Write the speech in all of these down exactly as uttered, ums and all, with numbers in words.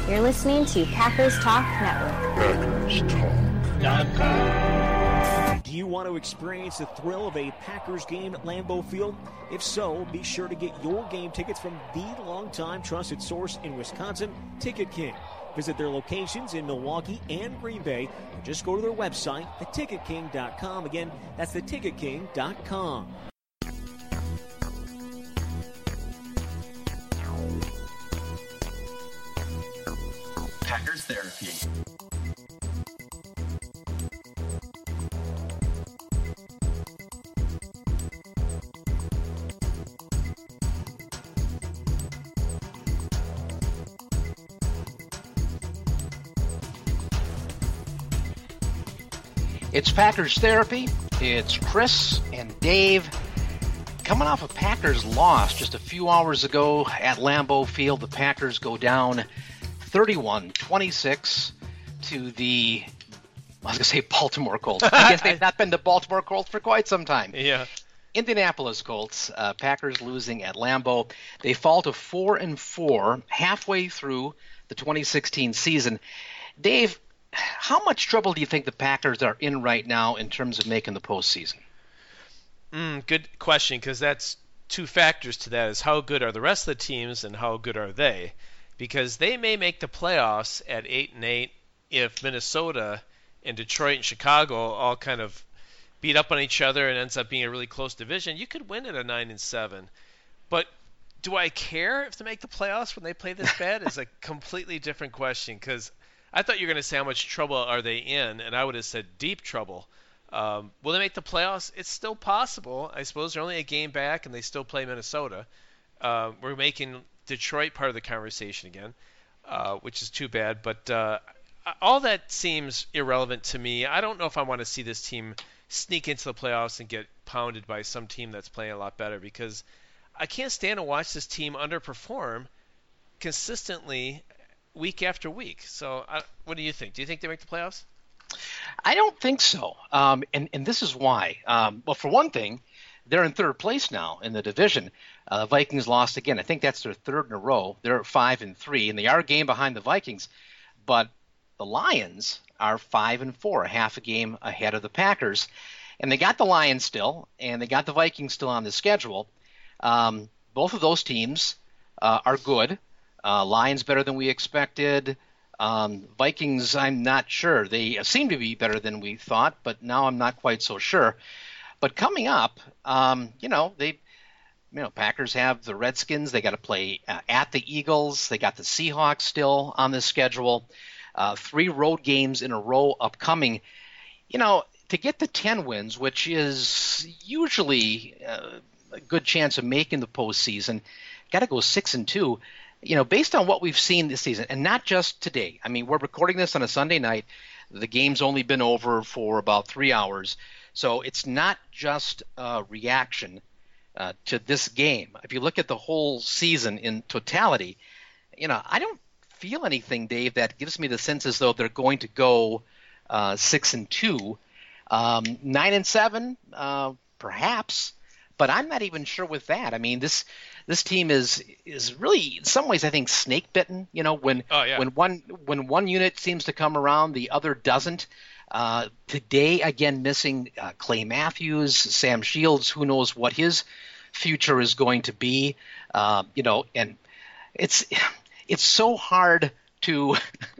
You're listening to Packers Talk Network. Packers Talk. Do you want to experience the thrill of a Packers game at Lambeau Field? If so, be sure to get your game tickets from the longtime trusted source in Wisconsin, Ticket King. Visit their locations in Milwaukee and Green Bay, or just go to their website, the ticket king dot com. Again, that's the ticket king dot com. Packers Therapy. It's Packers Therapy. It's Chris and Dave. Coming off a Packers loss just a few hours ago at Lambeau Field, the Packers go down thirty-one twenty-six to the, I was going to say Baltimore Colts. I guess they've not been the Baltimore Colts for quite some time. Yeah. Indianapolis Colts, uh, Packers losing at Lambeau. They fall to four and four halfway through the twenty sixteen season. Dave, how much trouble do you think the Packers are in right now in terms of making the postseason? Mm, good question, because that's two factors to that: is how good are the rest of the teams and how good are they? Because they may make the playoffs at eight and eight if Minnesota and Detroit and Chicago all kind of beat up on each other and ends up being a really close division. You could win at a nine and seven, but do I care if they make the playoffs when they play this bad? Is a completely different question, because I thought you were going to say how much trouble are they in, and I would have said deep trouble. Um, will they make the playoffs? It's still possible. I suppose they're only a game back, and they still play Minnesota. Uh, we're making Detroit part of the conversation again, uh, which is too bad. But uh, all that seems irrelevant to me. I don't know if I want to see this team sneak into the playoffs and get pounded by some team that's playing a lot better, because I can't stand to watch this team underperform consistently week after week. So uh, what do you think? Do you think they make the playoffs? I don't think so. Um, and, and this is why. Um, well, for one thing, they're in third place now in the division. Uh, the Vikings lost again. I think that's their third in a row. They're at five and three, and they are a game behind the Vikings. But the Lions are five and four, a half a game ahead of the Packers. And they got the Lions still, and they got the Vikings still on the schedule. Um, both of those teams uh, are good. Uh, Lions better than we expected. Um, Vikings, I'm not sure. They seem to be better than we thought, but now I'm not quite so sure. But coming up, um, you know, they, you know, Packers have the Redskins. They got to play uh, at the Eagles. They got the Seahawks still on the schedule. Uh, three road games in a row upcoming. You know, to get the ten wins, which is usually uh, a good chance of making the postseason, got to go six and two. You know, based on what we've seen this season, and not just today. I mean, we're recording this on a Sunday night. The game's only been over for about three hours. So it's not just a reaction uh, to this game. If you look at the whole season in totality, you know, I don't feel anything, Dave, that gives me the sense as though they're going to go uh, six and two. Um, nine and seven, uh, perhaps. But I'm not even sure with that. I mean, this this team is is really in some ways I think snake bitten. You know, when oh, yeah. when one when one unit seems to come around, the other doesn't. Uh, today again missing uh, Clay Matthews, Sam Shields. Who knows what his future is going to be? Uh, you know, and it's it's so hard to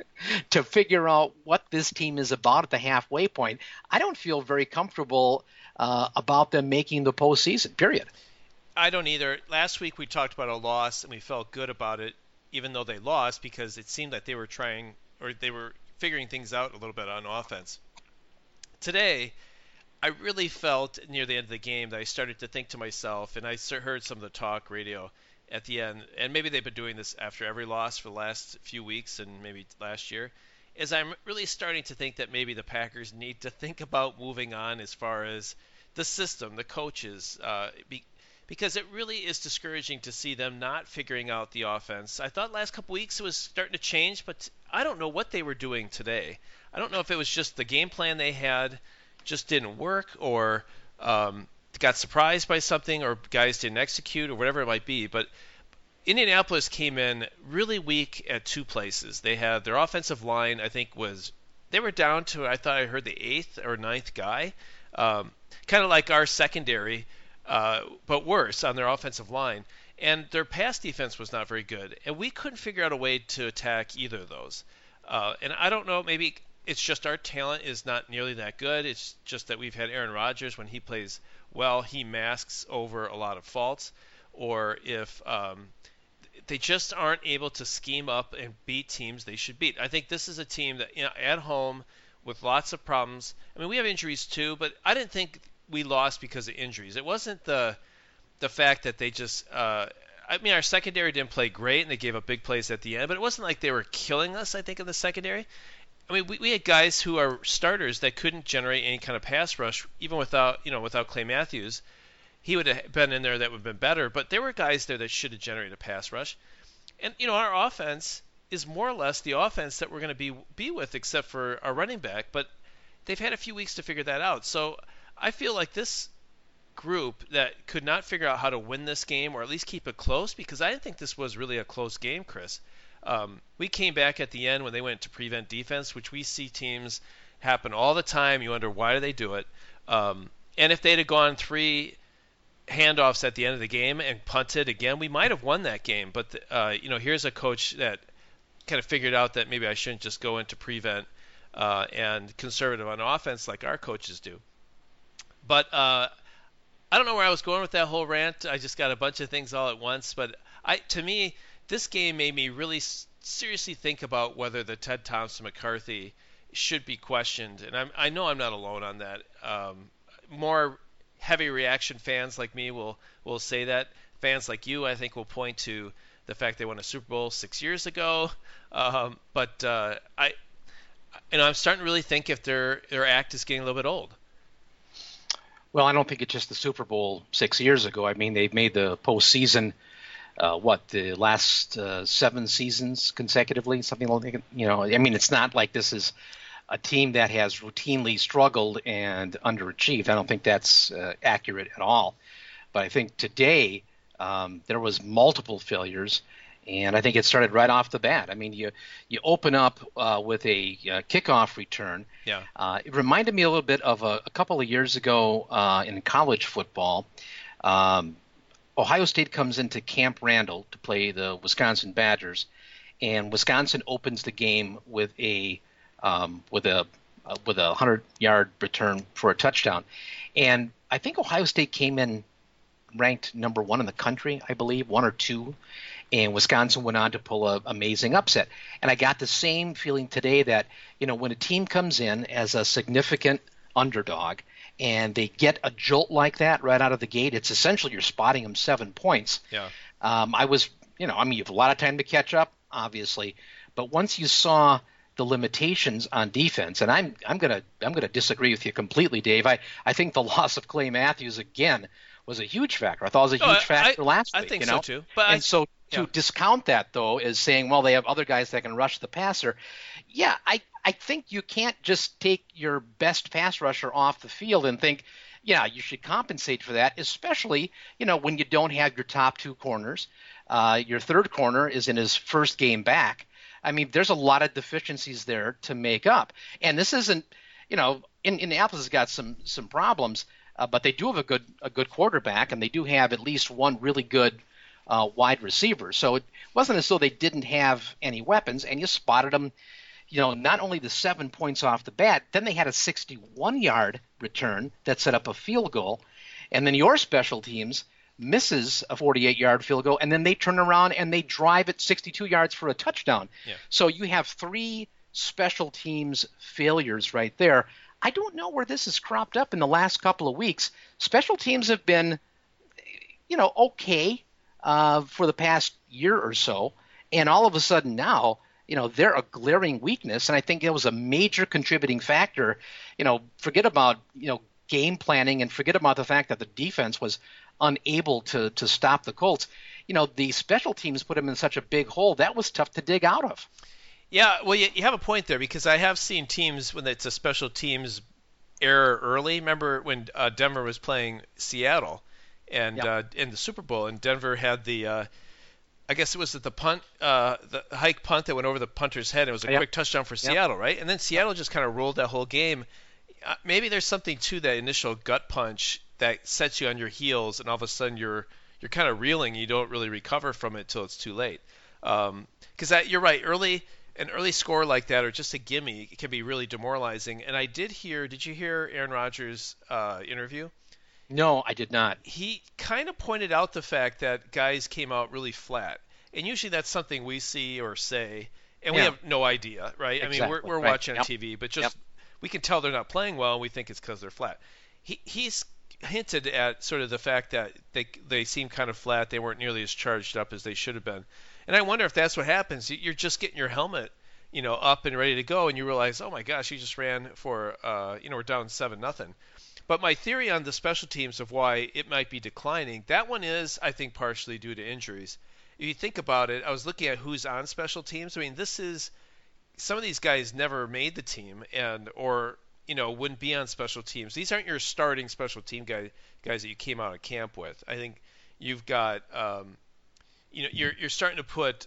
to figure out what this team is about at the halfway point. I don't feel very comfortable Uh, about them making the postseason, period. I don't either. Last week we talked about a loss, and we felt good about it, even though they lost, because it seemed like they were trying, or they were figuring things out a little bit on offense. Today, I really felt near the end of the game that I started to think to myself, and I heard some of the talk radio at the end, and maybe they've been doing this after every loss for the last few weeks and maybe last year, is I'm really starting to think that maybe the Packers need to think about moving on as far as the system, the coaches, uh, be, because it really is discouraging to see them not figuring out the offense. I thought last couple weeks it was starting to change, but I don't know what they were doing today. I don't know if it was just the game plan they had just didn't work, or um, got surprised by something, or guys didn't execute, or whatever it might be. But Indianapolis came in really weak at two places. They had their offensive line, I think, was they were down to, I thought I heard the eighth or ninth guy, um, kind of like our secondary, uh, but worse on their offensive line. And their pass defense was not very good, and we couldn't figure out a way to attack either of those. Uh, and I don't know, maybe it's just our talent is not nearly that good. It's just that we've had Aaron Rodgers, when he plays well, he masks over a lot of faults, or if um, they just aren't able to scheme up and beat teams they should beat. I think this is a team that, you know, at home with lots of problems. I mean, we have injuries too, but I didn't think we lost because of injuries. It wasn't the the fact that they just uh, I mean, our secondary didn't play great, and they gave up big plays at the end, but it wasn't like they were killing us, I think, in the secondary. I mean, we, we had guys who are starters that couldn't generate any kind of pass rush, even without, you know, without Clay Matthews. He would have been in there that would have been better, but there were guys there that should have generated a pass rush. And, you know, our offense is more or less the offense that we're going to be be with, except for our running back, but they've had a few weeks to figure that out. So I feel like this group that could not figure out how to win this game, or at least keep it close, because I didn't think this was really a close game, Chris. Um, we came back at the end when they went to prevent defense, which we see teams happen all the time. You wonder, why do they do it? Um, and if they'd have gone three handoffs at the end of the game and punted again, we might have won that game. But, uh, you know, here's a coach that kind of figured out that maybe I shouldn't just go into prevent uh, and conservative on offense like our coaches do. But uh, I don't know where I was going with that whole rant. I just got a bunch of things all at once. But I, to me, this game made me really seriously think about whether the Ted Thompson McCarthy should be questioned. And I'm, I know I'm not alone on that. Um, more heavy reaction fans like me will, will say that. Fans like you, I think, will point to the fact they won a Super Bowl six years ago. Um, but uh, I, you know, I'm starting to really think if their their act is getting a little bit old. Well, I don't think it's just the Super Bowl six years ago. I mean, they've made the postseason, uh, what, the last uh, seven seasons consecutively, something like that. You know, I mean, it's not like this is a team that has routinely struggled and underachieved. I don't think that's uh, accurate at all. But I think today um, there was multiple failures, and I think it started right off the bat. I mean, you you open up uh, with a uh, kickoff return. Yeah. Uh, it reminded me a little bit of a, a couple of years ago uh, in college football. Um, Ohio State comes into Camp Randall to play the Wisconsin Badgers, and Wisconsin opens the game with a um, with a uh, with a hundred-yard return for a touchdown. And I think Ohio State came in ranked number one in the country, I believe, one or two. And Wisconsin went on to pull an amazing upset. And I got the same feeling today that, you know, when a team comes in as a significant underdog and they get a jolt like that right out of the gate, it's essentially you're spotting them seven points. Yeah. Um, I was, you know, I mean, you have a lot of time to catch up, obviously. But once you saw the limitations on defense, and I'm I'm gonna I'm gonna disagree with you completely, Dave. I, I think the loss of Clay Matthews again was a huge factor. I thought it was a huge no, factor I, last I week. think you know? so too. But and I, so to yeah. discount that though is saying, well, they have other guys that can rush the passer. Yeah, I I think you can't just take your best pass rusher off the field and think, yeah, you should compensate for that, especially, you know, when you don't have your top two corners. Uh, your third corner is in his first game back. I mean, there's a lot of deficiencies there to make up. And this isn't, you know, in, Indianapolis has got some some problems, uh, but they do have a good a good quarterback, and they do have at least one really good uh, wide receiver. So it wasn't as though they didn't have any weapons, and you spotted them, you know, not only the seven points off the bat, then they had a sixty-one-yard return that set up a field goal, and then your special teams misses a forty-eight-yard field goal, and then they turn around and they drive it sixty-two yards for a touchdown. Yeah. So you have three special teams failures right there. I don't know where this has cropped up in the last couple of weeks. Special teams have been, you know, okay uh, for the past year or so, and all of a sudden now, you know, they're a glaring weakness, and I think it was a major contributing factor. You know, forget about, you know, game planning and forget about the fact that the defense was unable to to stop the Colts. You know, the special teams put them in such a big hole that was tough to dig out of. Yeah, well, you, you have a point there, because I have seen teams when it's a special teams error early. Remember when uh, Denver was playing Seattle and yep. uh, in the Super Bowl, and Denver had the uh, I guess it was at the punt, uh, the hike punt that went over the punter's head. It was a Yep. quick touchdown for Yep. Seattle, right? And then Seattle just kind of rolled that whole game. Uh, maybe there's something to that initial gut punch that sets you on your heels, and all of a sudden you're you're kind of reeling. You don't really recover from it till it's too late. Because um, you're right, early an early score like that or just a gimme can be really demoralizing. And I did hear, did you hear Aaron Rodgers' uh, interview? No, I did not. He kind of pointed out the fact that guys came out really flat. And usually that's something we see or say, and we Yeah. have no idea, right? I mean, Exactly. we're, we're Right. watching on Yep. T V, but just Yep. we can tell they're not playing well, and we think it's because they're flat. He, he's hinted at sort of the fact that they they seem kind of flat. They weren't nearly as charged up as they should have been. And I wonder if that's what happens. You're just getting your helmet, you know, up and ready to go, and you realize, oh my gosh, you just ran for, uh, you know, we're down seven nothing. But my theory on the special teams of why it might be declining, that one is, I think, partially due to injuries. If you think about it, I was looking at who's on special teams. I mean, this is some of these guys never made the team, and or you know wouldn't be on special teams. These aren't your starting special team guy, guys that you came out of camp with. I think you've got, um, you know, you're you're starting to put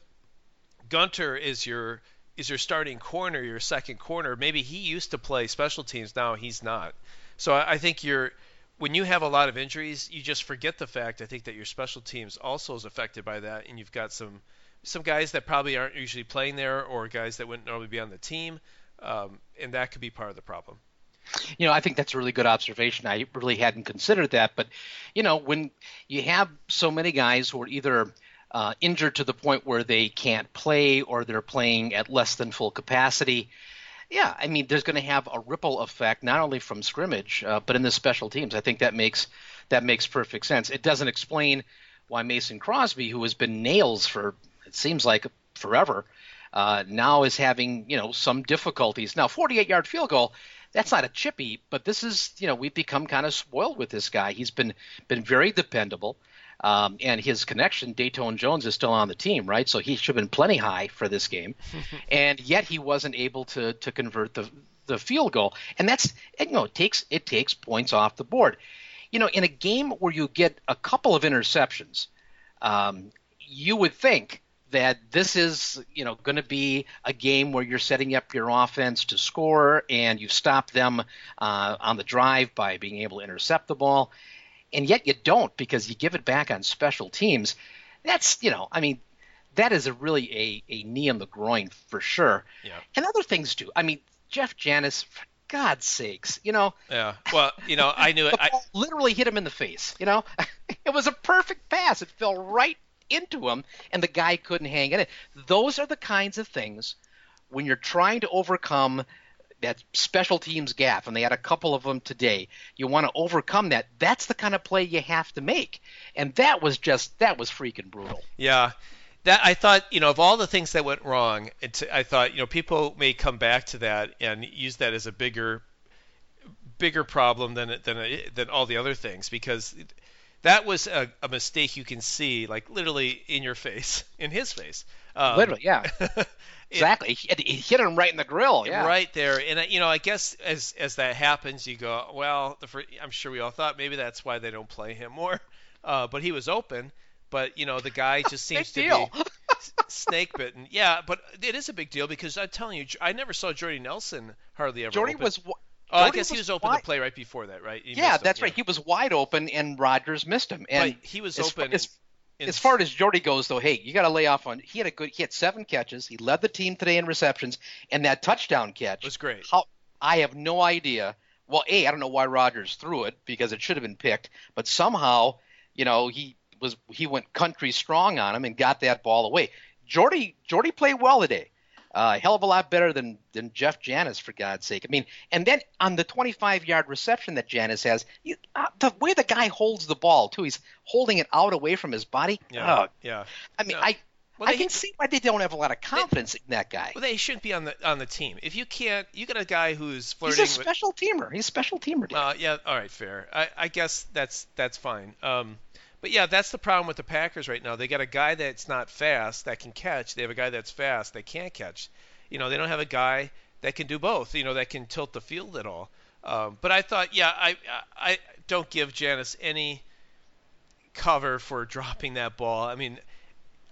Gunter is your is your starting corner, your second corner. Maybe he used to play special teams, now he's not. So I, I think you're when you have a lot of injuries, you just forget the fact, I think, that your special teams also is affected by that, and you've got some some guys that probably aren't usually playing there or guys that wouldn't normally be on the team, um, and that could be part of the problem. You know, I think that's a really good observation. I really hadn't considered that. But, you know, when you have so many guys who are either uh, injured to the point where they can't play or they're playing at less than full capacity, yeah, I mean, there's going to have a ripple effect not only from scrimmage, uh, but in the special teams. I think that makes that makes perfect sense. It doesn't explain why Mason Crosby, who has been nails for, it seems like, forever, uh, now is having, you know, some difficulties. Now, forty-eight-yard field goal, that's not a chippy, but this is, you know, we've become kind of spoiled with this guy. He's been been very dependable. Um, and his connection, Dayton Jones, is still on the team, right? So he should have been plenty high for this game. And yet he wasn't able to to convert the the field goal. And that's, you know, it takes it takes points off the board. You know, in a game where you get a couple of interceptions, um, you would think that this is, you know, going to be a game where you're setting up your offense to score and you stop them uh, on the drive by being able to intercept the ball. And yet you don't, because you give it back on special teams. That's, you know, I mean, that is a really a, a knee in the groin for sure. Yeah. And other things too. I mean, Jeff Janis, for God's sakes, you know. Yeah. Well, you know, I knew it. The I, ball literally hit him in the face, you know. It was a perfect pass. It fell right into him, and the guy couldn't hang in it. Those are the kinds of things when you're trying to overcome that special teams gap, and they had a couple of them today. You want to overcome that. That's the kind of play you have to make. And that was just, that was freaking brutal. Yeah. That I thought, you know, of all the things that went wrong, it, I thought, you know, people may come back to that and use that as a bigger bigger problem than than than all the other things, because that was a, a mistake you can see, like, literally in your face, in his face. Um, Literally, yeah. Exactly. It, it hit him right in the grill. Yeah. Right there. And, you know, I guess as as that happens, you go, well, the first, I'm sure we all thought maybe that's why they don't play him more. Uh, but he was open. But, you know, the guy just seems to deal. be snake bitten. Yeah, but it is a big deal, because I'm telling you, I never saw Jordy Nelson hardly ever Jordy open. was. Oh, I Jordy guess he was open wide. to play right before that, right? He Yeah, missed him, that's yeah. right. He was wide open, and Rodgers missed him. And Right, he was as, open As, in- as far as Jordy goes, though, hey, you got to lay off on. He had a good. He had seven catches. He led the team today in receptions, and that touchdown catch was great. How I have no idea. Well, a I don't know why Rodgers threw it, because it should have been picked. But somehow, you know, he was he went country strong on him and got that ball away. Jordy Jordy played well today. Uh, a hell of a lot better than, than Jeff Janis, for God's sake. I mean, and then on the twenty-five-yard reception that Janis has, you, uh, the way the guy holds the ball, too, he's holding it out away from his body. Yeah, Ugh. yeah. I mean, No. I Well, I they- can see why they don't have a lot of confidence in that guy. Well, they shouldn't be on the on the team. If you can't, you got a guy who's He's flirting a with. special teamer. He's a special teamer. Dude. Uh, yeah, all right, fair. I, I guess that's that's fine. Um, but yeah, that's the problem with the Packers right now. They got a guy that's not fast that can catch. They have a guy that's fast that can't catch. You know, they don't have a guy that can do both. You know, that can tilt the field at all. Um, but I thought, yeah, I I don't give Janis any cover for dropping that ball. I mean,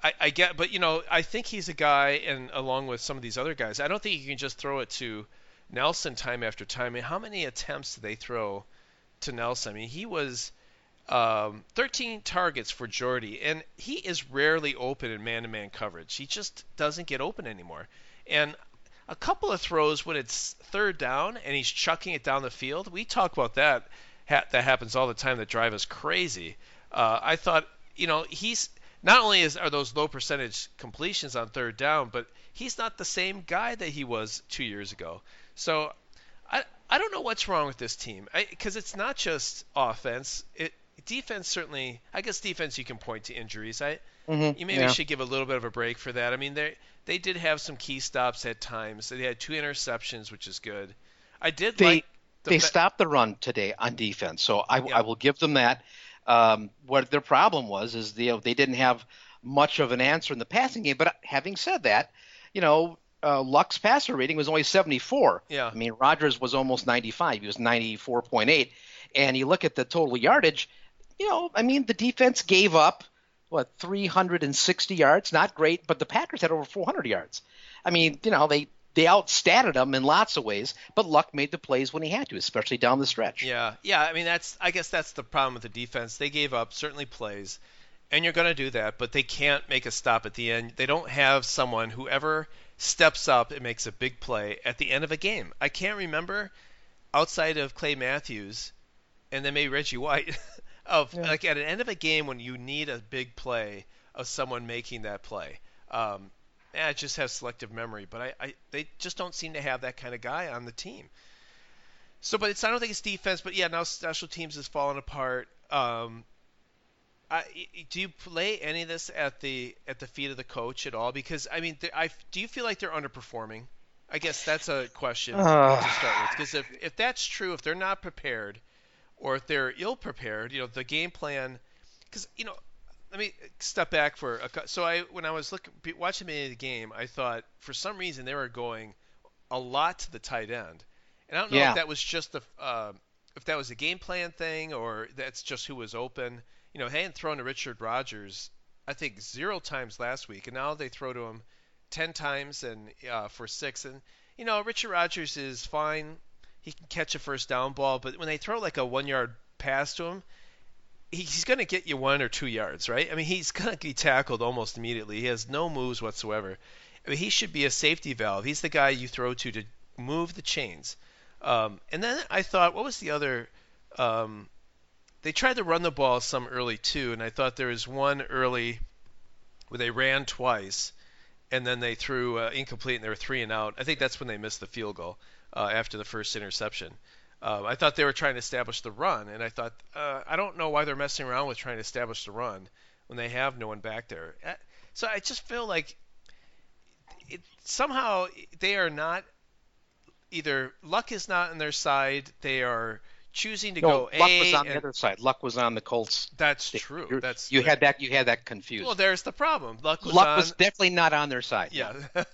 I, I get, but you know, I think he's a guy, and along with some of these other guys, I don't think you can just throw it to Nelson time after time. I mean, how many attempts did they throw to Nelson? I mean, he was um, thirteen targets for Jordy, and he is rarely open in man-to-man coverage. He just doesn't get open anymore. And a couple of throws when it's third down and he's chucking it down the field, we talk about that. Ha- that happens all the time that drive us crazy. Uh, I thought, you know, he's not only is are those low percentage completions on third down, but he's not the same guy that he was two years ago. So I I don't know what's wrong with this team, because it's not just offense. It defense certainly. I guess defense you can point to injuries. I Mm-hmm, you maybe yeah. should give a little bit of a break for that. I mean they they did have some key stops at times. They had two interceptions, which is good. I did They like the they fa- stopped the run today on defense, so I, Yeah. I will give them that. Um, what their problem was is they they didn't have much of an answer in the passing game. But having said that, you know, uh, Luck's passer rating was only seventy-four. Yeah. I mean, Rodgers was almost ninety-five. He was ninety-four point eight. And you look at the total yardage, you know, I mean, the defense gave up, what, three hundred sixty yards? Not great, but the Packers had over four hundred yards. I mean, you know, they, they outstatted them in lots of ways, but Luck made the plays when he had to, especially down the stretch. Yeah, yeah. I mean, that's. I guess that's the problem with the defense. They gave up certainly plays, and you're going to do that, but they can't make a stop at the end. They don't have someone who ever steps up and makes a big play at the end of a game. I can't remember outside of Clay Matthews, and then maybe Reggie White, of Yeah. like at the end of a game when you need a big play of someone making that play. Um, I just have selective memory, but I, I they just don't seem to have that kind of guy on the team. So, but it's I don't think it's defense, but yeah, now special teams is falling apart. Um, I, do you play any of this at the at the feet of the coach at all? Because I mean, I do you feel like they're underperforming? I guess that's a question Uh. to start with. Because if if that's true, if they're not prepared, or if they're ill prepared, you know, the game plan. Because you know, let me step back for a. cou- So I when I was looking watching the the game, I thought for some reason they were going a lot to the tight end. And I don't know Yeah. if that was just the uh, if that was a game plan thing or that's just who was open. You know, they hadn't thrown to Richard Rodgers, I think zero times last week, and now they throw to him ten times and uh, for six. And you know, Richard Rodgers is fine; he can catch a first down ball, but when they throw like a one-yard pass to him, he's going to get you one or two yards, right? I mean, he's going to be tackled almost immediately. He has no moves whatsoever. I mean, he should be a safety valve. He's the guy you throw to to move the chains. Um, and then I thought, what was the other? Um, they tried to run the ball some early too, and I thought there was one early where they ran twice, and then they threw uh, incomplete, and they were three and out. I think that's when they missed the field goal uh, after the first interception. Uh, I thought they were trying to establish the run, and I thought, uh, I don't know why they're messing around with trying to establish the run when they have no one back there. Uh, So I just feel like it, somehow they are not either Luck is not on their side. They are choosing to No, go Luck A. was on and, the other side. Luck was on the Colts. That's They- true. you're- That's you the- had that. You had that confused. Well, there's the problem. Luck was Luck on. was definitely not on their side. Yeah.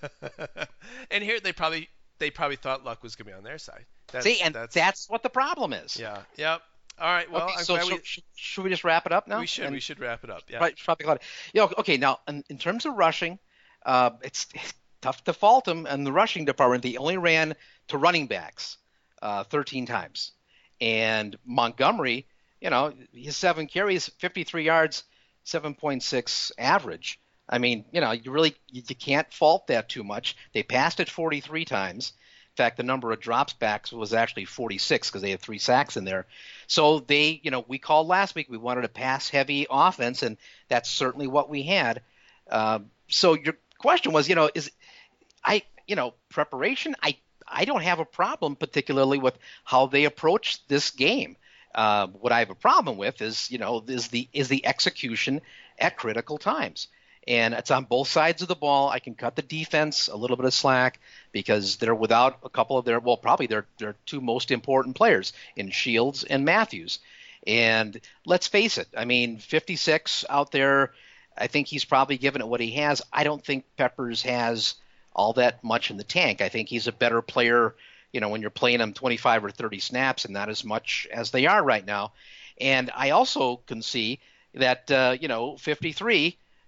And here they probably they probably thought Luck was going to be on their side. That's, See, and that's, that's, what the problem is. yeah. Yep. All right. Well, okay, I'm so glad so we, should, should we just wrap it up now? we should And- we should wrap it up. Yeah. Right, probably got it. Yeah, okay. Now, in, in terms of rushing, uh, it's, it's tough to fault them. And the rushing department, they only ran to running backs uh, thirteen times. And Montgomery, you know, his seven carries, fifty-three yards, seven point six average. I mean, you know, you really you, you can't fault that too much. They passed it forty-three times. In fact, the number of drops backs was actually forty-six because they had three sacks in there. So they, you know, we called last week. We wanted a pass-heavy offense, and that's certainly what we had. Uh, so your question was, you know, is I, you know, preparation. I, I don't have a problem particularly with how they approach this game. Uh, what I have a problem with is, you know, is the is the execution at critical times. And it's on both sides of the ball. I can cut the defense a little bit of slack because they're without a couple of their, well, probably their, their two most important players in Shields and Matthews. And let's face it, I mean, fifty-six out there, I think he's probably given it what he has. I don't think Peppers has all that much in the tank. I think he's a better player, you know, when you're playing him twenty-five or thirty snaps and not as much as they are right now. And I also can see that, uh, you know, fifty-three,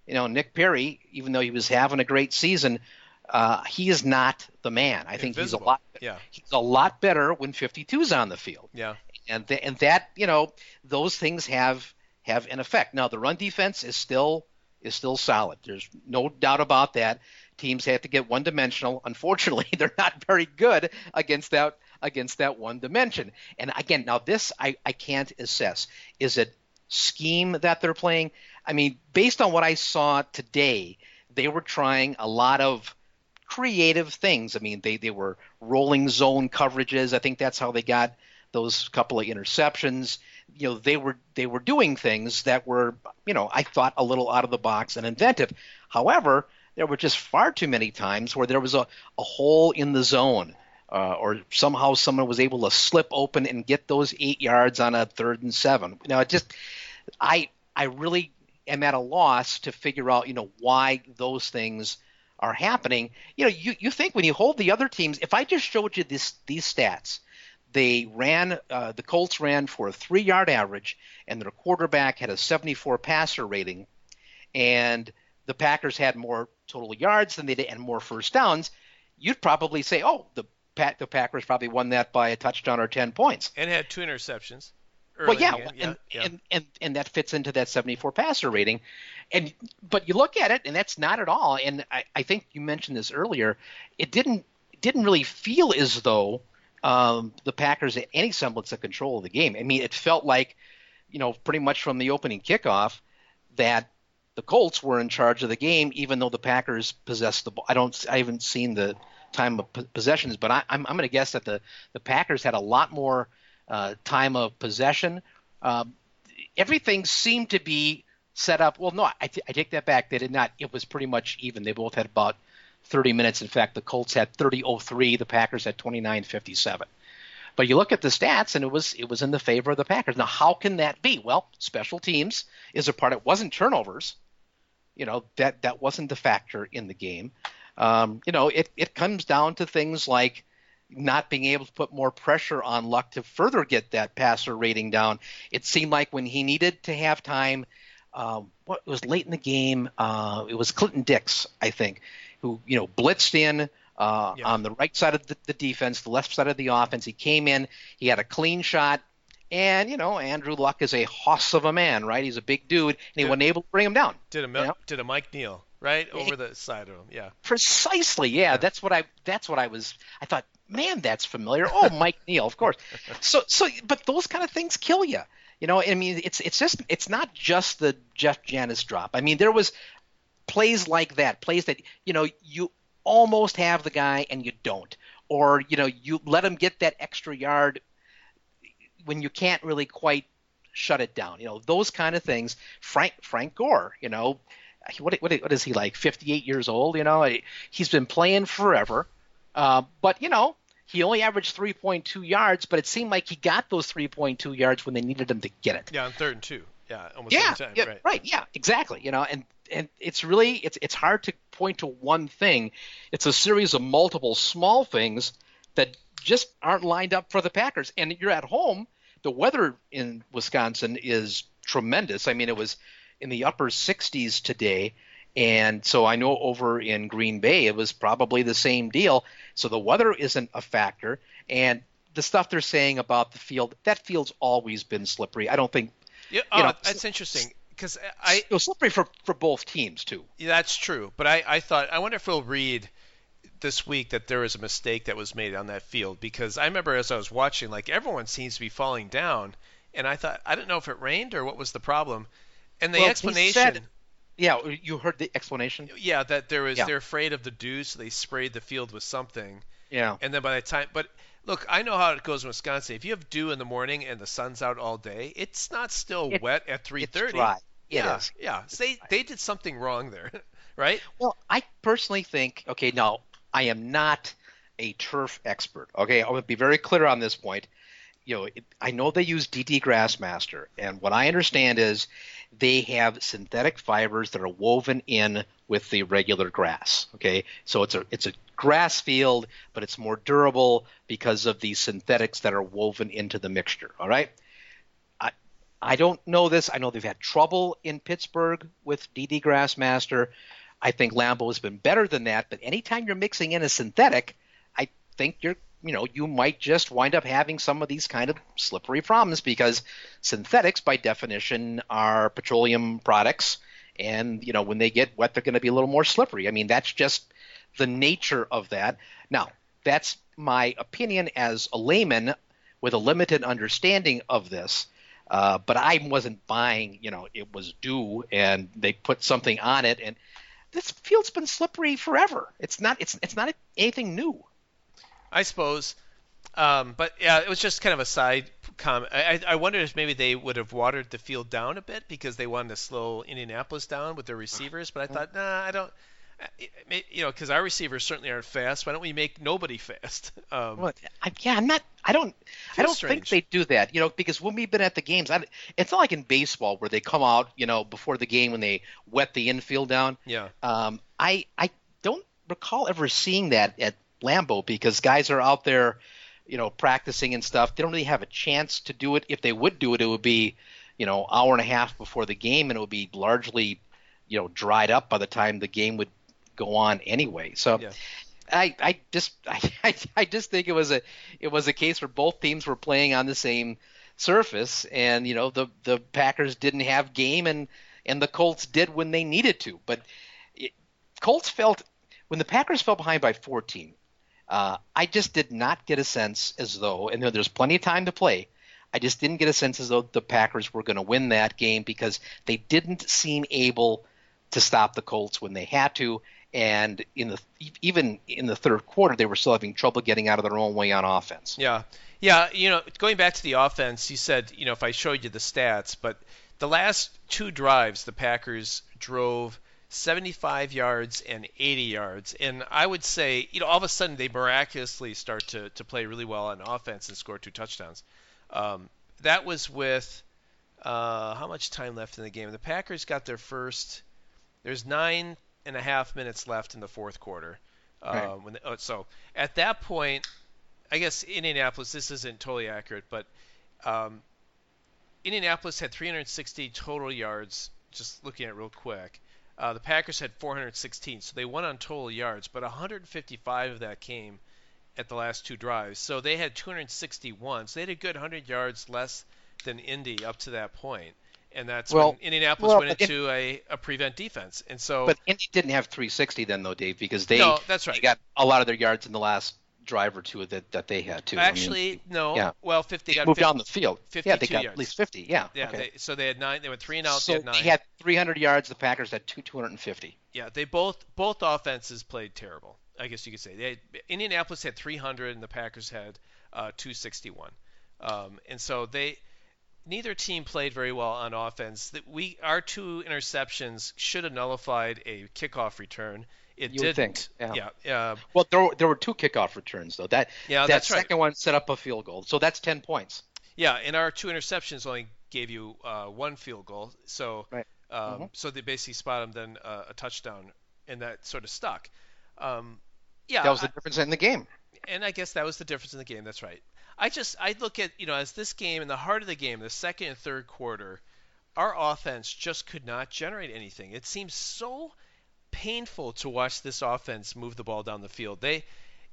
you know, Nick Perry, even though he was having a great season, uh, he is not the man. I think Invisible. he's a lot. Yeah. He's a lot better when fifty-two's on the field. Yeah. And th- and that, you know, those things have have an effect. Now the run defense is still is still solid. There's no doubt about that. Teams have to get one dimensional. Unfortunately, they're not very good against that against that one dimension. And again, now this I, I can't assess. Is it scheme that they're playing? I mean, based on what I saw today, they were trying a lot of creative things. I mean, they, they were rolling zone coverages. I think that's how they got those couple of interceptions. You know, they were they were doing things that were, you know, I thought a little out of the box and inventive. However, there were just far too many times where there was a, a hole in the zone, uh, or somehow someone was able to slip open and get those eight yards on a third and seven. You know, it just I I really am at a loss to figure out, you know, why those things are happening. You know, you, you think when you hold the other teams, if I just showed you this these stats, they ran uh, the Colts ran for a three-yard average, and their quarterback had a seventy-four passer rating, and the Packers had more total yards than they did and more first downs, you'd probably say, oh, the the Packers probably won that by a touchdown or ten points. And had two interceptions. Well, yeah, yeah, and, yeah. And, and and that fits into that seventy-four passer rating. And but you look at it, and that's not at all. And I, I think you mentioned this earlier. It didn't didn't really feel as though um, the Packers had any semblance of control of the game. I mean, it felt like, you know, pretty much from the opening kickoff that the Colts were in charge of the game, even though the Packers possessed the ball. I don't. I haven't seen the time of possessions, but I, I'm I'm going to guess that the the Packers had a lot more Uh, time of possession. Um, everything seemed to be set up. Well, no, I, t- I take that back. They did not. It was pretty much even. They both had about thirty minutes. In fact, the Colts had thirty oh three. The Packers had twenty-nine fifty-seven. But you look at the stats, and it was it was in the favor of the Packers. Now, how can that be? Well, special teams is a part. It wasn't turnovers. You know, that that wasn't the factor in the game. Um, you know, it it comes down to things like not being able to put more pressure on Luck to further get that passer rating down. It seemed like when he needed to have time, uh, what it was late in the game, uh, it was Clinton Dix, I think, who, you know, blitzed in uh, yeah. on the right side of the, the defense, the left side of the offense. He came in, he had a clean shot, and, you know, Andrew Luck is a hoss of a man, right? He's a big dude, and he Did, wasn't able to bring him down. Did a, you know? did a Mike Neal, right, over the side of him, yeah. Precisely, yeah. yeah. That's what I. That's what I was. I thought, man, that's familiar. Oh, Mike Neal, of course. So, so, but those kind of things kill you. You know, I mean, it's it's just it's not just the Jeff Janis drop. I mean, there was plays like that, plays that, you know, you almost have the guy and you don't, or, you know, you let him get that extra yard when you can't really quite shut it down. You know, those kind of things. Frank Frank Gore, you know. What, what what is he, like fifty-eight years old? You know, he's been playing forever, uh, but you know he only averaged three point two yards. But it seemed like he got those three point two yards when they needed him to get it. Yeah, on third and two. Yeah, almost yeah, every time. yeah, right. right. Yeah, exactly. You know, and and it's really it's it's hard to point to one thing. It's a series of multiple small things that just aren't lined up for the Packers. And you're at home. The weather in Wisconsin is tremendous. I mean, it was in the upper sixties today, and so I know over in Green Bay it was probably the same deal. So the weather isn't a factor, and the stuff they're saying about the field, that field's always been slippery. I don't think yeah, you oh, know, that's interesting because I it was slippery for, for both teams too. Yeah, that's true, but I, I thought I wonder if we'll read this week that there was a mistake that was made on that field, because I remember as I was watching, like, everyone seems to be falling down, and I thought I didn't know if it rained or what was the problem. And the well, explanation, said, yeah, you heard the explanation. Yeah, that there was yeah. they're afraid of the dew, so they sprayed the field with something. Yeah. And then by the time, but look, I know how it goes in Wisconsin. If you have dew in the morning and the sun's out all day, it's not still it, wet at three thirty. It's dry. Yeah, it is. yeah. So they they did something wrong there, right? Well, I personally think. Okay, now I am not a turf expert. Okay, I want to be very clear on this point. You know, it, I know they use D T Grassmaster, and what I understand is they have synthetic fibers that are woven in with the regular grass. Okay, so it's a it's a grass field, but it's more durable because of the synthetics that are woven into the mixture. All right, I I don't know this. I know they've had trouble in Pittsburgh with D D Grassmaster. I think Lambeau has been better than that. But anytime you're mixing in a synthetic, I think you're, you know, you might just wind up having some of these kind of slippery problems because synthetics, by definition, are petroleum products. And, you know, when they get wet, they're going to be a little more slippery. I mean, that's just the nature of that. Now, that's my opinion as a layman with a limited understanding of this. Uh, but I wasn't buying, you know, it was dew and they put something on it. And this field's been slippery forever. It's not it's it's not anything new. I suppose. Um, but yeah, it was just kind of a side comment. I, I wondered if maybe they would have watered the field down a bit because they wanted to slow Indianapolis down with their receivers. But I thought, nah, I don't. You know, because our receivers certainly aren't fast. Why don't we make nobody fast? Um, well, I, yeah, I'm not. I don't. I don't strange. think they do that. You know, because when we've been at the games, I, it's not like in baseball where they come out, you know, before the game when they wet the infield down. Yeah. Um, I I don't recall ever seeing that at Lambeau because guys are out there, you know, practicing and stuff. They don't really have a chance to do it. If they would do it, it would be, you know, hour and a half before the game, and it would be largely, you know, dried up by the time the game would go on anyway. So yeah. I, I just I, I just think it was a it was a case where both teams were playing on the same surface, and you know the the Packers didn't have game, and and the Colts did when they needed to. But it, Colts felt when the Packers fell behind by fourteen. Uh, I just did not get a sense as though, and there's plenty of time to play. I just didn't get a sense as though the Packers were going to win that game because they didn't seem able to stop the Colts when they had to. And in the even in the third quarter, they were still having trouble getting out of their own way on offense. Yeah, yeah. You know, going back to the offense, you said, you know, if I showed you the stats, but the last two drives, the Packers drove seventy-five yards and eighty yards, and I would say, you know, all of a sudden they miraculously start to to play really well on offense and score two touchdowns. Um, that was with uh, how much time left in the game? The Packers got their first. There's nine and a half minutes left in the fourth quarter. Um, right. when they, oh, so at that point, I guess Indianapolis, this isn't totally accurate, but um, Indianapolis had three hundred sixty total yards, just looking at it real quick. Uh, the Packers had four hundred sixteen, so they won on total yards, but one hundred fifty-five of that came at the last two drives. So they had two hundred sixty-one, so they had a good one hundred yards less than Indy up to that point. And that's well, when Indianapolis well, went into a, a prevent defense. And so, but Indy didn't have three sixty then, though, Dave, because they, no, that's right. they got a lot of their yards in the last drive or two that, that they had, too. Actually, I mean, no. Yeah. Well, fifty they got moved fifty, down the field. Yeah, they got yards. at least fifty. Yeah. Yeah. Okay. They, so they had nine. They went three and out. So they had nine. they had three hundred yards. The Packers had two two hundred fifty. Yeah. They both both offenses played terrible, I guess you could say. They had, Indianapolis had three hundred and the Packers had uh, two sixty-one. Um, and so they. Neither team played very well on offense. That we our two interceptions should have nullified a kickoff return. It You would didn't. think, yeah. Yeah. Uh, Well, there were, there were two kickoff returns, though. That Yeah, that that's right. second one set up a field goal. So that's ten points. yeah. And our two interceptions only gave you uh, one field goal. So Right. um, Mhm. so they basically spotted them then uh, a touchdown, and that sort of stuck. Um, yeah. That was the I- difference in the game. and I guess that was the difference in the game. That's right. I just I look at, you know, as this game, in the heart of the game, the second and third quarter, our offense just could not generate anything. It seems so painful to watch this offense move the ball down the field. They,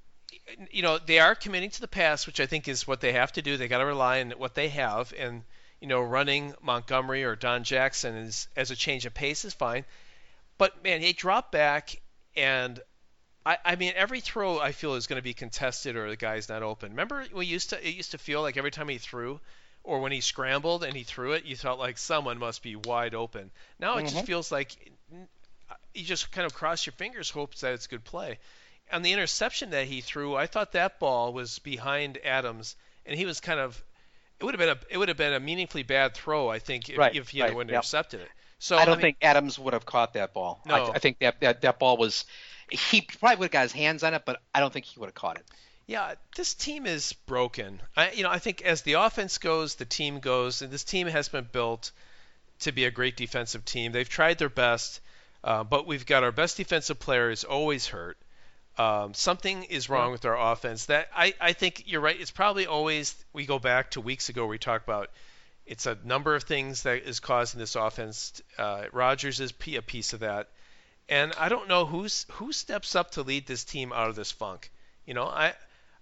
you know, they are committing to the pass, which I think is what they have to do. They got to rely on what they have, and you know, running Montgomery or Don Jackson is as a change of pace is fine. But man, they drop back and. I, I mean, every throw I feel is going to be contested or the guy's not open. Remember, we used to it used to feel like every time he threw, or when he scrambled and he threw it, you felt like someone must be wide open. Now it Mhm. just feels like you just kind of cross your fingers, hopes that it's good play. On the interception that he threw, I thought that ball was behind Adams, and he was kind of. It would have been a it would have been a meaningfully bad throw, I think, if, Right, if he had right, wouldn't yep. intercepted it. So I don't mean, think Adams would have caught that ball. No. I, I think that, that that ball was – he probably would have got his hands on it, but I don't think he would have caught it. Yeah, this team is broken. I, you know, I think as the offense goes, the team goes, and this team has been built to be a great defensive team. They've tried their best, uh, but we've got our best defensive player is always hurt. Um, something is wrong Yeah. with our offense. That I, I think you're right. It's probably always we go back to weeks ago where we talked about It's a number of things that is causing this offense. Uh, Rodgers is p- a piece of that, and I don't know who's who steps up to lead this team out of this funk. You know, I,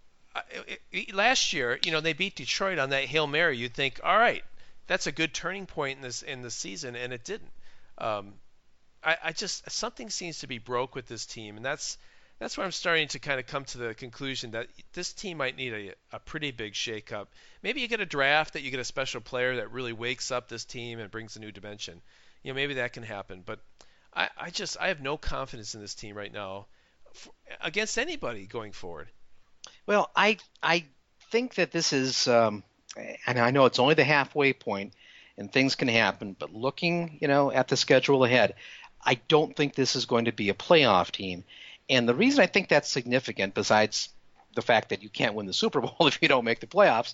I it, last year, you know, they beat Detroit on that Hail Mary. You'd think, all right, that's a good turning point in this in the season, and it didn't. Um, I, I just something seems to be broke with this team, and that's that's where I'm starting to kind of come to the conclusion that this team might need a, a pretty big shakeup. Maybe you get a draft that you get a special player that really wakes up this team and brings a new dimension. You know, maybe that can happen. But I, I just I have no confidence in this team right now for, against anybody going forward. Well, I I think that this is, um, and I know it's only the halfway point, and things can happen. But looking, you know, at the schedule ahead, I don't think this is going to be a playoff team. And the reason I think that's significant, besides the fact that you can't win the Super Bowl if you don't make the playoffs,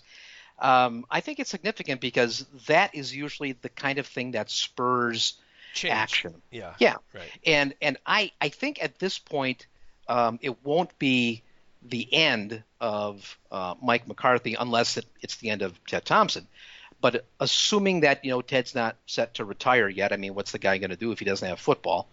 um, I think it's significant because that is usually the kind of thing that spurs Change. action. Yeah. Yeah. Right. And and I, I think at this point um, it won't be the end of uh, Mike McCarthy unless it, it's the end of Ted Thompson. But assuming that, you know, Ted's not set to retire yet, I mean, what's the guy going to do if he doesn't have football?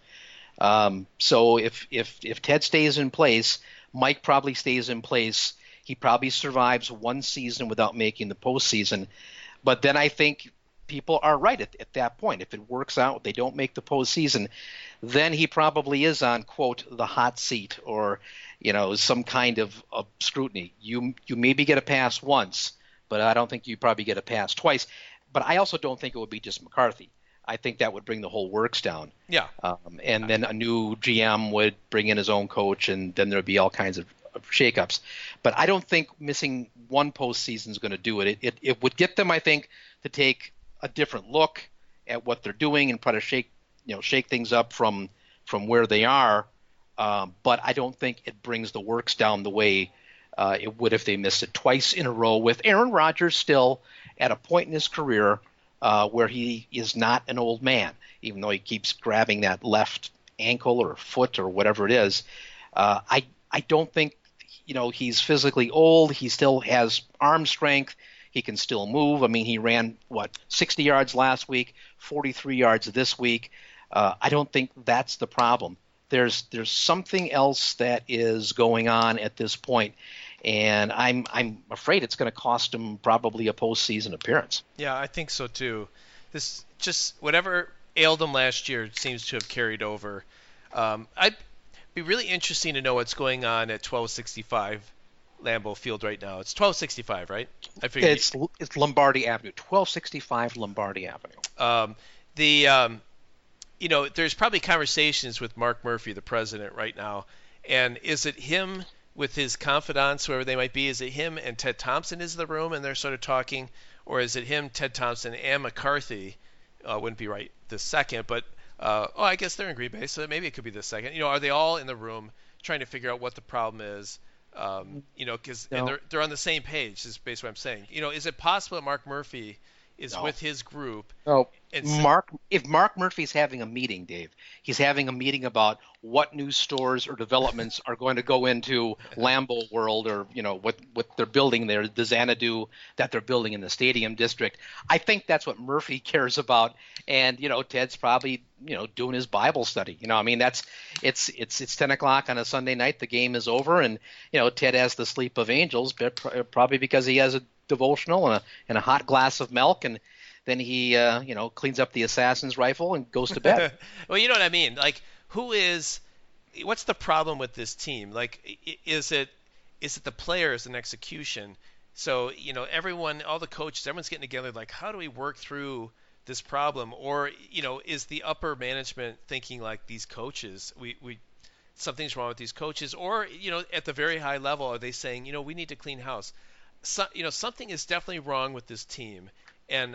Um, so if, if if Ted stays in place, Mike probably stays in place. He probably survives one season without making the postseason. But then I think people are right at, at that point. If it works out, they don't make the postseason, then he probably is on, quote, the hot seat or, you know, some kind of, of scrutiny. You you maybe get a pass once, but I don't think you probably get a pass twice. But I also don't think it would be just McCarthy. I think that would bring the whole works down. Yeah. Um, and then a new G M would bring in his own coach, and then there would be all kinds of, of shakeups. But I don't think missing one postseason is going to do it. It, it. it would get them, I think, to take a different look at what they're doing and try to shake, you know, shake things up from from where they are. Um, but I don't think it brings the works down the way uh, it would if they missed it twice in a row, with Aaron Rodgers still at a point in his career Uh, where he is not an old man, even though he keeps grabbing that left ankle or foot or whatever it is. Uh, I I don't think, you know, he's physically old. He still has arm strength. He can still move. I mean, he ran, what, sixty yards last week, forty-three yards this week. Uh, I don't think that's the problem. There's there's something else that is going on at this point. And I'm I'm afraid it's going to cost him probably a postseason appearance. Yeah, I think so too. This just whatever ailed him last year seems to have carried over. Um, I'd be really interesting to know what's going on at twelve sixty-five Lambeau Field right now. It's twelve sixty-five, right? I figured it's it's Lombardi Avenue, twelve sixty-five Lombardi Avenue. Um, the um, you know, there's probably conversations with Mark Murphy, the president, right now, and is it him? With his confidants, whoever they might be, is it him and Ted Thompson is in the room and they're sort of talking, or is it him, Ted Thompson, and McCarthy? Uh, wouldn't be right this second, but uh, oh, I guess they're in Green Bay, so maybe it could be the second. You know, are they all in the room trying to figure out what the problem is? Um, you know, because no. they're they're on the same page. Is basically what I'm saying. You know, is it possible that Mark Murphy is no. with his group? No. And Mark, if Mark Murphy's having a meeting, Dave, he's having a meeting about what new stores or developments are going to go into Lambeau World, or, you know, what, what they're building there, the Xanadu that they're building in the Stadium District. I think that's what Murphy cares about. And, you know, Ted's probably, you know, doing his Bible study. You know, I mean, that's it's it's it's ten o'clock on a Sunday night. The game is over, and, you know, Ted has the sleep of angels, but probably because he has a devotional and a and a hot glass of milk, and then he, uh, you know, cleans up the assassin's rifle and goes to bed. Well, you know what I mean. Like, who is? What's the problem with this team? Like, is it is it the players and execution? So, you know, everyone, all the coaches, everyone's getting together. Like, how do we work through this problem? Or, you know, is the upper management thinking like these coaches? We we something's wrong with these coaches. Or, you know, at the very high level, are they saying, you know, we need to clean house? So, you know, something is definitely wrong with this team, and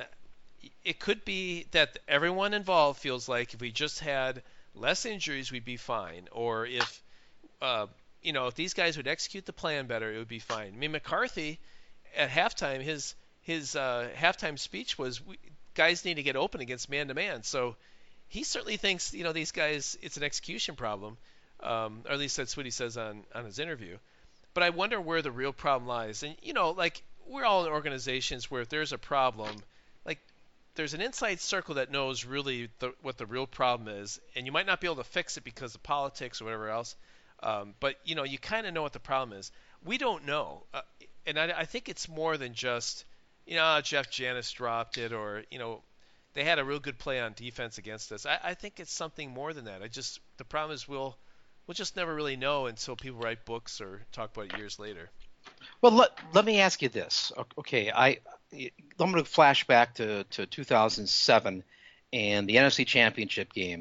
it could be that everyone involved feels like if we just had less injuries, we'd be fine. Or if, uh, you know, if these guys would execute the plan better, it would be fine. I mean, McCarthy, at halftime, his his uh, halftime speech was, we, guys need to get open against man-to-man. So he certainly thinks, you know, these guys, it's an execution problem. Um, or at least that's what he says on, on his interview. But I wonder where the real problem lies. And, you know, like, we're all in organizations where if there's a problem, like, there's an inside circle that knows really the, what the real problem is, and you might not be able to fix it because of politics or whatever else. Um, but you know, you kind of know what the problem is. We don't know, uh, and I, I think it's more than just, you know, Jeff Janis dropped it, or you know, they had a real good play on defense against us. I, I think it's something more than that. I just the problem is we'll we'll just never really know until people write books or talk about it years later. Well, let, let me ask you this. Okay, I, I'm going to flash back to, to two thousand seven and the N F C Championship game.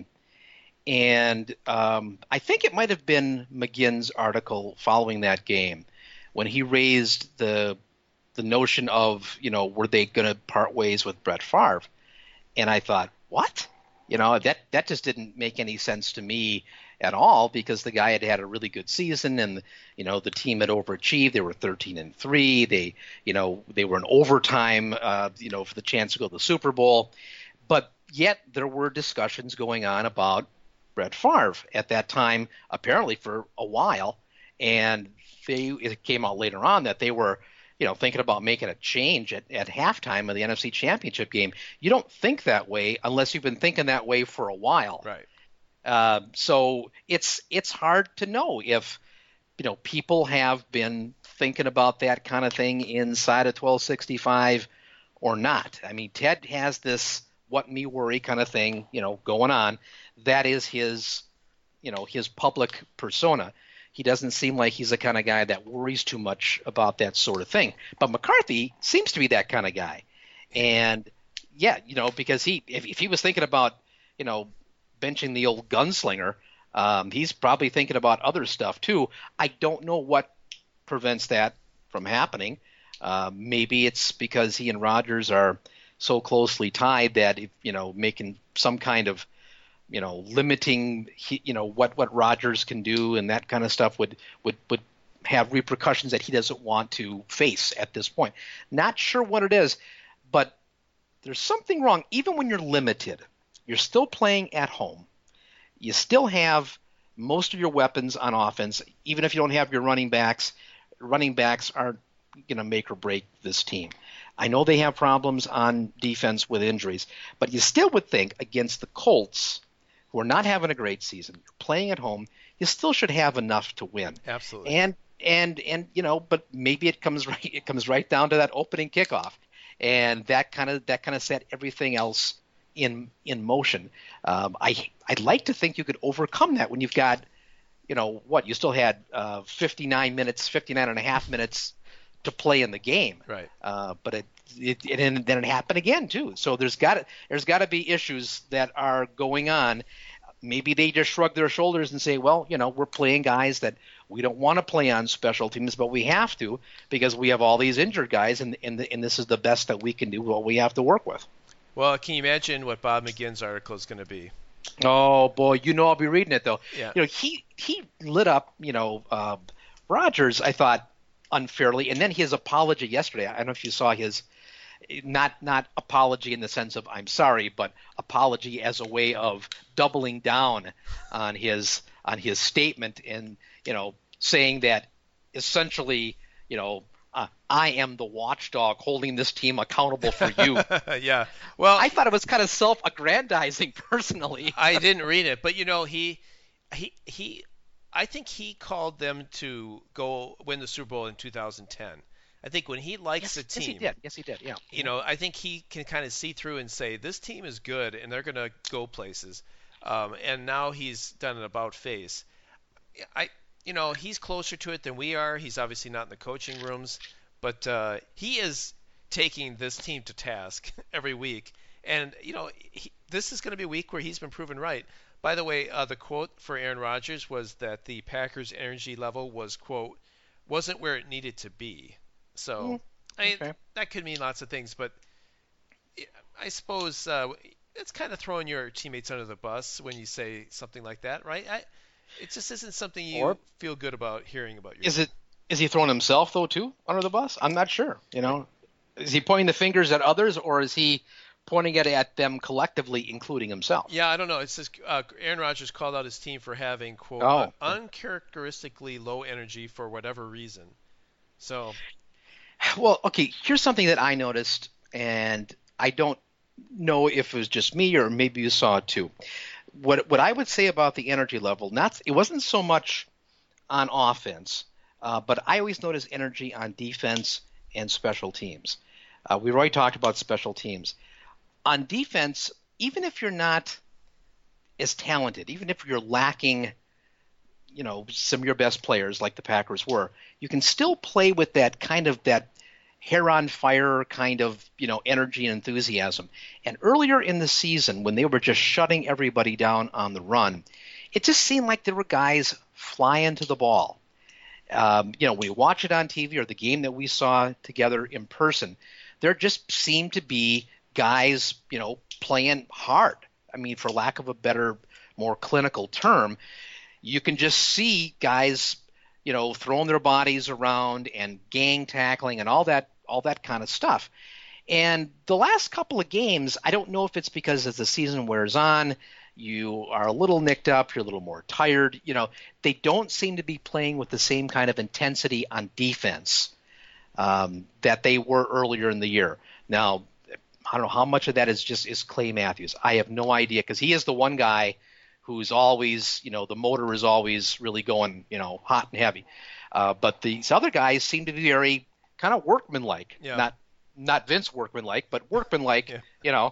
And um, I think it might have been McGinn's article following that game when he raised the the notion of, you know, were they going to part ways with Brett Favre? And I thought, what? You know, that, that just didn't make any sense to me at all, because the guy had had a really good season, and you know the team had overachieved. They were thirteen and three. They, you know, they were in overtime, uh, you know, for the chance to go to the Super Bowl. But yet there were discussions going on about Brett Favre at that time, apparently for a while, and they it came out later on that they were, you know, thinking about making a change at, at halftime of the N F C Championship game. You don't think that way unless you've been thinking that way for a while. Right. Uh, so it's it's hard to know if, you know, people have been thinking about that kind of thing inside of twelve sixty-five or not. I mean, Ted has this what me worry kind of thing, you know, going on. That is his, you know, his public persona. He doesn't seem like he's the kind of guy that worries too much about that sort of thing. But McCarthy seems to be that kind of guy. And yeah, you know, because he if, if he was thinking about, you know, benching the old gunslinger, um, he's probably thinking about other stuff too. I don't know what prevents that from happening. Uh, maybe it's because he and Rodgers are so closely tied that, if, you know, making some kind of, you know, limiting, you know, what, what Rodgers can do and that kind of stuff would, would, would have repercussions that he doesn't want to face at this point. Not sure what it is, but there's something wrong. Even when you're limited, you're still playing at home. You still have most of your weapons on offense. Even if you don't have your running backs, running backs aren't going to make or break this team. I know they have problems on defense with injuries, but you still would think against the Colts, who are not having a great season, you're playing at home, you still should have enough to win. Absolutely. And and and you know, but maybe it comes right it comes right down to that opening kickoff, and that kind of that kind of set everything else in in motion. Um, I I'd like to think you could overcome that when you've got, you know, what you still had uh, fifty-nine minutes, fifty-nine and a half minutes to play in the game. Right. Uh, but it, it, it and then it happened again too. So there's got there's got to be issues that are going on. Maybe they just shrug their shoulders and say, well, you know, we're playing guys that we don't want to play on special teams, but we have to because we have all these injured guys, and and, the, and this is the best that we can do, what we have to work with. Well, can you imagine what Bob McGinn's article is going to be? Oh boy, you know I'll be reading it though. Yeah. You know, he he lit up, you know, uh, Rodgers, I thought, unfairly, and then his apology yesterday. I don't know if you saw his, not not apology in the sense of I'm sorry, but apology as a way of doubling down on his on his statement, and you know, saying that essentially, you know, uh, I am the watchdog holding this team accountable for you. Yeah. Well, I thought it was kind of self-aggrandizing personally. I didn't read it, but you know, he he he I think he called them to go win the Super Bowl in two thousand ten. I think when he likes yes, a team, yes, he did. Yes, he did. Yeah. You know, I think he can kind of see through and say this team is good and they're going to go places. Um, and now he's done an about face. I, you know, he's closer to it than we are. He's obviously not in the coaching rooms, but uh, he is taking this team to task every week. And you know, he, this is going to be a week where he's been proven right. By the way, uh, the quote for Aaron Rodgers was that the Packers' energy level was, quote, wasn't where it needed to be. So, mm, I mean, okay. That could mean lots of things, but I suppose uh, it's kind of throwing your teammates under the bus when you say something like that, right? I, it just isn't something you or, feel good about hearing about. Is it? Is he throwing himself, though, too, under the bus? I'm not sure. You know, is he pointing the fingers at others, or is he pointing it at them collectively, including himself? Yeah, I don't know. It says uh, Aaron Rodgers called out his team for having, quote, oh. uncharacteristically low energy for whatever reason. So, well, okay, here's something that I noticed, and I don't know if it was just me or maybe you saw it too. What what I would say about the energy level, not it wasn't so much on offense, uh, but I always notice energy on defense and special teams. Uh, we've already talked about special teams. On defense, even if you're not as talented, even if you're lacking, you know, some of your best players like the Packers were, you can still play with that kind of that hair on fire kind of, you know, energy and enthusiasm. And earlier in the season, when they were just shutting everybody down on the run, it just seemed like there were guys flying to the ball. Um, you know, we watch it on T V or the game that we saw together in person, there just seemed to be guys, you know, playing hard. I mean, for lack of a better, more clinical term, you can just see guys, you know, throwing their bodies around and gang tackling and all that, all that kind of stuff. And the last couple of games, I don't know if it's because as the season wears on, you are a little nicked up, you're a little more tired. You know, they don't seem to be playing with the same kind of intensity on defense um, that they were earlier in the year. Now, I don't know how much of that is just is Clay Matthews. I have no idea because he is the one guy who's always, you know, the motor is always really going, you know, hot and heavy. Uh, but these other guys seem to be very kind of workmanlike, yeah. not not Vince workmanlike, but workmanlike, yeah. you know.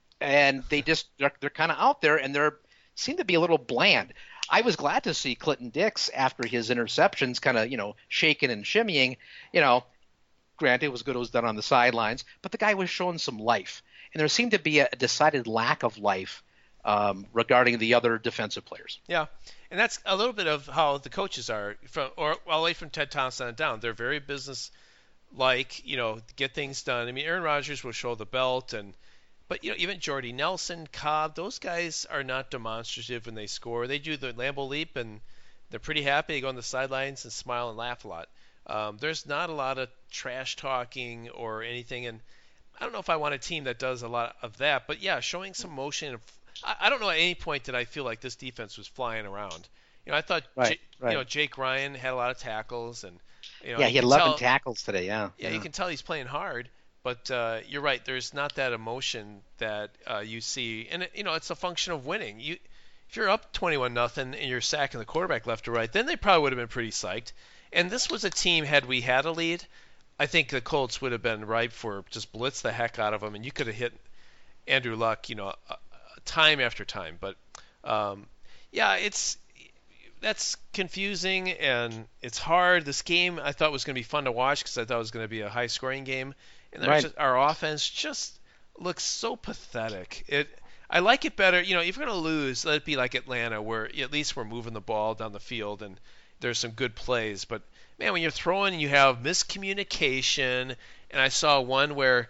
And they just they're, they're kind of out there and they're seem to be a little bland. I was glad to see Clinton Dix after his interceptions, kind of, you know, shaking and shimmying. You know, granted it was good it was done on the sidelines, but the guy was showing some life, and there seemed to be a decided lack of life um, regarding the other defensive players. Yeah, and that's a little bit of how the coaches are, from or all the way from Ted Thompson on down. They're very business-like, you know, get things done. I mean, Aaron Rodgers will show the belt, and but you know, even Jordy Nelson, Cobb, those guys are not demonstrative when they score. They do the Lambeau leap, and they're pretty happy. They go on the sidelines and smile and laugh a lot. Um, there's not a lot of trash talking or anything, and I don't know if I want a team that does a lot of that. But yeah, showing some motion. I, I don't know at any point did I feel like this defense was flying around. You know, I thought right, J- right. you know Jake Ryan had a lot of tackles, and you know, yeah, you he had can eleven tell, tackles today. Yeah, yeah, yeah, you can tell he's playing hard. But uh, you're right. There's not that emotion that uh, you see, and it, you know it's a function of winning. You, if you're up twenty-one nothing and you're sacking the quarterback left or right, then they probably would have been pretty psyched. And this was a team, had we had a lead, I think the Colts would have been ripe for just blitz the heck out of them, and you could have hit Andrew Luck, you know, uh, time after time. But um, yeah, it's that's confusing and it's hard. This game I thought was going to be fun to watch because I thought it was going to be a high-scoring game, and right. just, our offense just looks so pathetic. It I like it better. You know, if you're going to lose, let it be like Atlanta, where at least we're moving the ball down the field and there's some good plays. But man, when you're throwing, you have miscommunication, and I saw one where,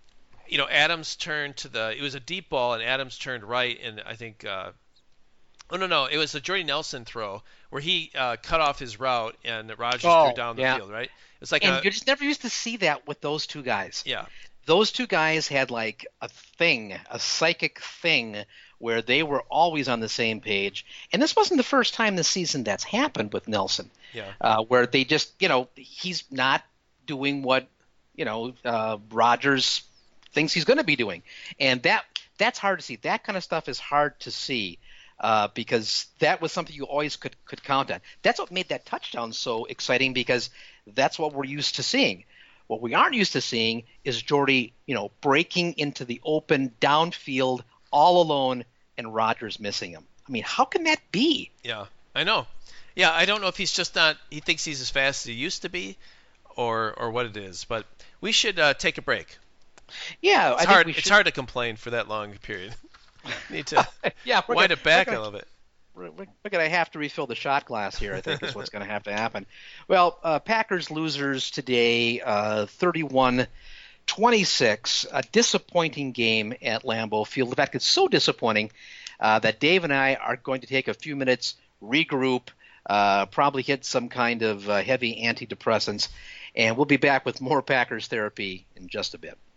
you know, Adams turned to the. It was a deep ball, and Adams turned right, and I think. Uh, Oh, no, no. It was a Jordy Nelson throw where he uh, cut off his route and Rodgers oh, threw down the yeah. field, right? It's like and a, you just never used to see that with those two guys. Yeah. Those two guys had like a thing, a psychic thing where they were always on the same page. And this wasn't the first time this season that's happened with Nelson. Yeah. Uh, where they just, you know, he's not doing what, you know, uh, Rodgers thinks he's going to be doing. And that that's hard to see. That kind of stuff is hard to see. Uh, because that was something you always could, could count on. That's what made that touchdown so exciting because that's what we're used to seeing. What we aren't used to seeing is Jordy, you know, breaking into the open downfield all alone and Rodgers missing him. I mean, how can that be? Yeah, I know. Yeah, I don't know if he's just not – he thinks he's as fast as he used to be or or what it is. But we should uh, take a break. Yeah. It's, I hard, think we it's should... hard to complain for that long a period. Need to yeah, wind gonna, it back gonna, a little bit. We're, we're going to have to refill the shot glass here, I think, is what's going to have to happen. Well, uh, Packers losers today, uh, thirty-one twenty-six, a disappointing game at Lambeau Field. In fact, it's so disappointing uh, that Dave and I are going to take a few minutes, regroup, uh, probably hit some kind of uh, heavy antidepressants, and we'll be back with more Packers therapy in just a bit.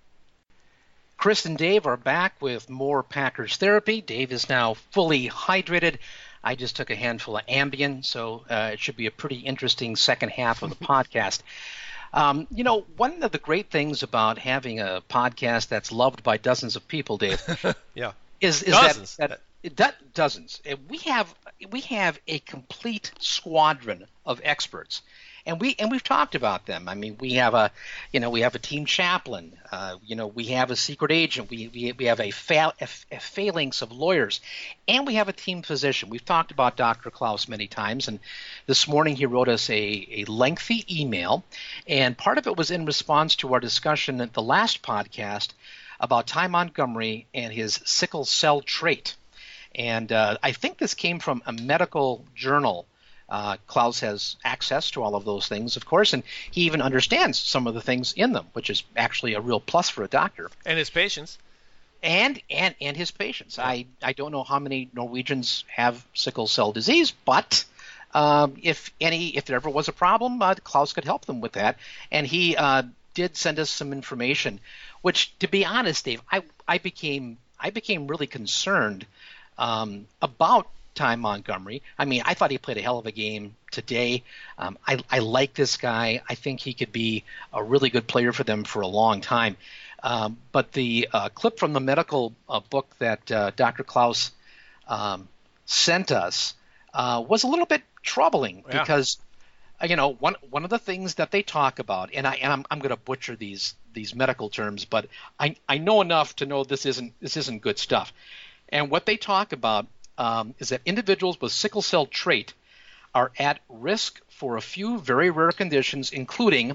Chris and Dave are back with more Packers therapy. Dave is now fully hydrated. I just took a handful of Ambien, so uh, it should be a pretty interesting second half of the podcast. Um, you know, one of the great things about having a podcast that's loved by dozens of people, Dave, yeah, is, is dozens. that, that, that dozens. We have we have a complete squadron of experts, and we and we've talked about them. I mean, we have a, you know, we have a team chaplain. Uh, you know, we have a secret agent. We we, we have a, fa- a, a phalanx of lawyers, and we have a team physician. We've talked about Doctor Klaus many times, and this morning he wrote us a, a lengthy email, and part of it was in response to our discussion at the last podcast about Ty Montgomery and his sickle cell trait. And uh, I think this came from a medical journal. Uh, Klaus has access to all of those things, of course, and he even understands some of the things in them, which is actually a real plus for a doctor. And his patients. And and, and his patients. Yeah. I, I don't know how many Norwegians have sickle cell disease, but um, if any, if there ever was a problem, uh, Klaus could help them with that. And he uh, did send us some information, which, to be honest, Dave, I I became I became really concerned um, about Ty Montgomery. I mean, I thought he played a hell of a game today. Um, I, I like this guy. I think he could be a really good player for them for a long time. Um, but the uh, clip from the medical uh, book that uh, Doctor Klaus um, sent us uh, was a little bit troubling yeah. because, uh, you know, one one of the things that they talk about, and I and I'm I'm going to butcher these these medical terms, but I I know enough to know this isn't this isn't good stuff. And what they talk about um, is that individuals with sickle cell trait are at risk for a few very rare conditions, including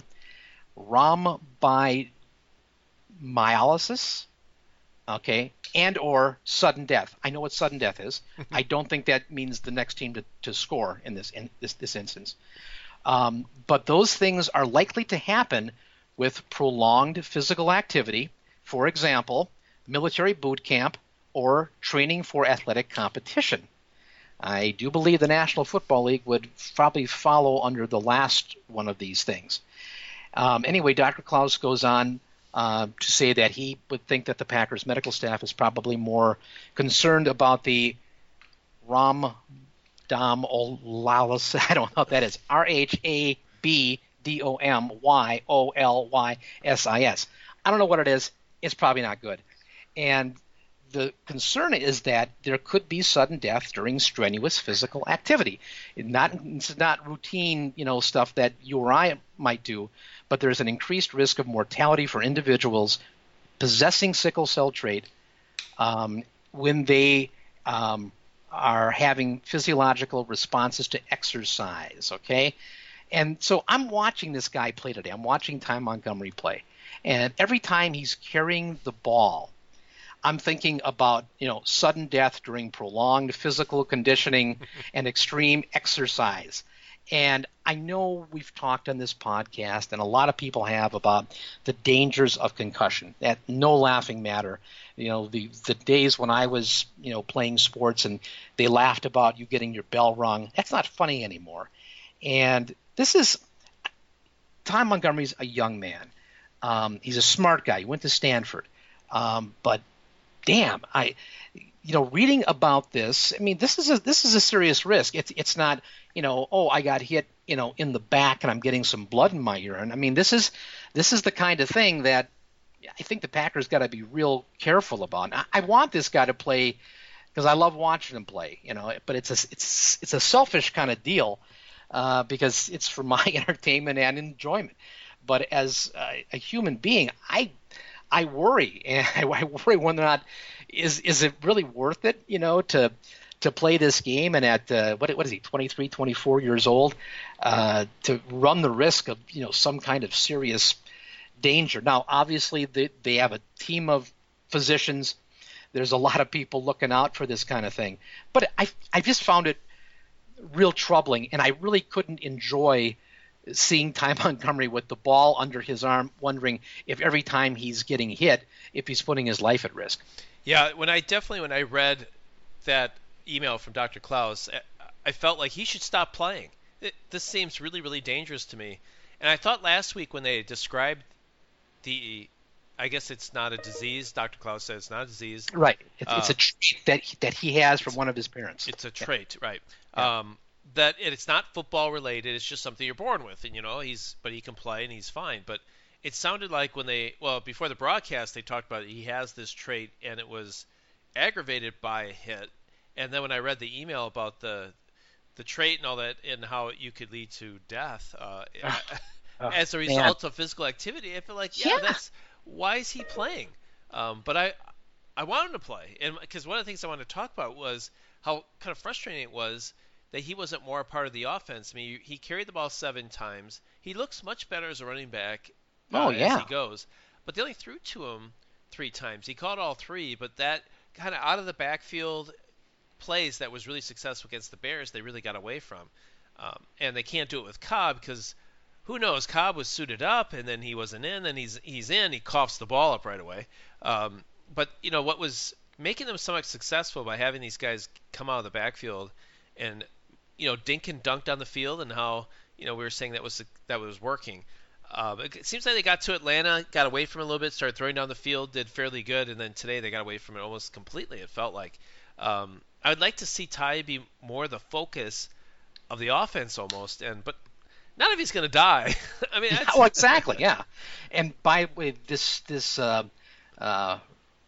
rhomboidylysis, okay, and or sudden death. I know what sudden death is. I don't think that means the next team to, to score in this in this, this instance. Um, but those things are likely to happen with prolonged physical activity, for example, military boot camp, or training for athletic competition. I do believe the National Football League would probably follow under the last one of these things. Um, anyway, Doctor Klaus goes on uh, to say that he would think that the Packers medical staff is probably more concerned about the rhomboidylysis. I don't know what that is. R H A B D O M Y O L Y S I S. I don't know what it is. It's probably not good. And the concern is that there could be sudden death during strenuous physical activity. Not, it's not routine, you know, stuff that you or I might do, but there's an increased risk of mortality for individuals possessing sickle cell trait um, when they um, are having physiological responses to exercise, okay? And so I'm watching this guy play today. I'm watching Ty Montgomery play. And every time he's carrying the ball, I'm thinking about, you know, sudden death during prolonged physical conditioning and extreme exercise. And I know we've talked on this podcast, and a lot of people have, about the dangers of concussion. That no laughing matter. You know, the the days when I was, you know, playing sports and they laughed about you getting your bell rung. That's not funny anymore. And this is Ty Montgomery's a young man. Um, he's a smart guy. He went to Stanford, um, but damn, I, you know, reading about this, I mean, this is a this is a serious risk. It's it's not, you know, oh, I got hit, you know, in the back and I'm getting some blood in my urine. I mean, this is this is the kind of thing that I think the Packers got to be real careful about. I, I want this guy to play because I love watching him play, you know, but it's a it's it's a selfish kind of deal uh, because it's for my entertainment and enjoyment. But as a, a human being, I. I worry, and I worry whether or not is is it really worth it, you know, to to play this game and at uh, what what is he, twenty-three, twenty-four years old, uh, to run the risk of, you know, some kind of serious danger. Now, obviously, they they have a team of physicians. There's a lot of people looking out for this kind of thing, but I I just found it real troubling, and I really couldn't enjoy seeing Ty Montgomery with the ball under his arm, wondering if every time he's getting hit, if he's putting his life at risk. Yeah, when I definitely when I read that email from Doctor Klaus, I felt like he should stop playing. It, this seems really, really dangerous to me. And I thought last week when they described the, I guess it's not a disease. Doctor Klaus said it's not a disease. Right. It's, uh, it's a trait that that he has from one of his parents. It's a trait, yeah. right? Yeah. Um, that it's not football related. It's just something you're born with, and you know he's but he can play and he's fine. But it sounded like when they well before the broadcast they talked about it, he has this trait and it was aggravated by a hit. And then when I read the email about the the trait and all that and how you could lead to death uh, oh, as a result man. of physical activity, I feel like yeah, yeah. that's why is he playing? Um, but I I want him to play, and because one of the things I wanted to talk about was how kind of frustrating it was that he wasn't more a part of the offense. I mean, he carried the ball seven times. He looks much better as a running back uh, oh, yeah. as he goes. But they only threw to him three times. He caught all three, but that kind of out of the backfield plays that was really successful against the Bears, they really got away from. Um, and they can't do it with Cobb because who knows? Cobb was suited up, and then he wasn't in, and he's he's in. He coughs the ball up right away. Um, but, you know, what was making them so much successful by having these guys come out of the backfield and – you know, dink and dunk down the field and how, you know, we were saying that was that was working. Um, it seems like they got to Atlanta, got away from it a little bit, started throwing down the field, did fairly good, and then today they got away from it almost completely, it felt like. Um, I would like to see Ty be more the focus of the offense almost, and but not if he's going to die. I mean, that's... well, exactly, yeah. And by this this uh, uh,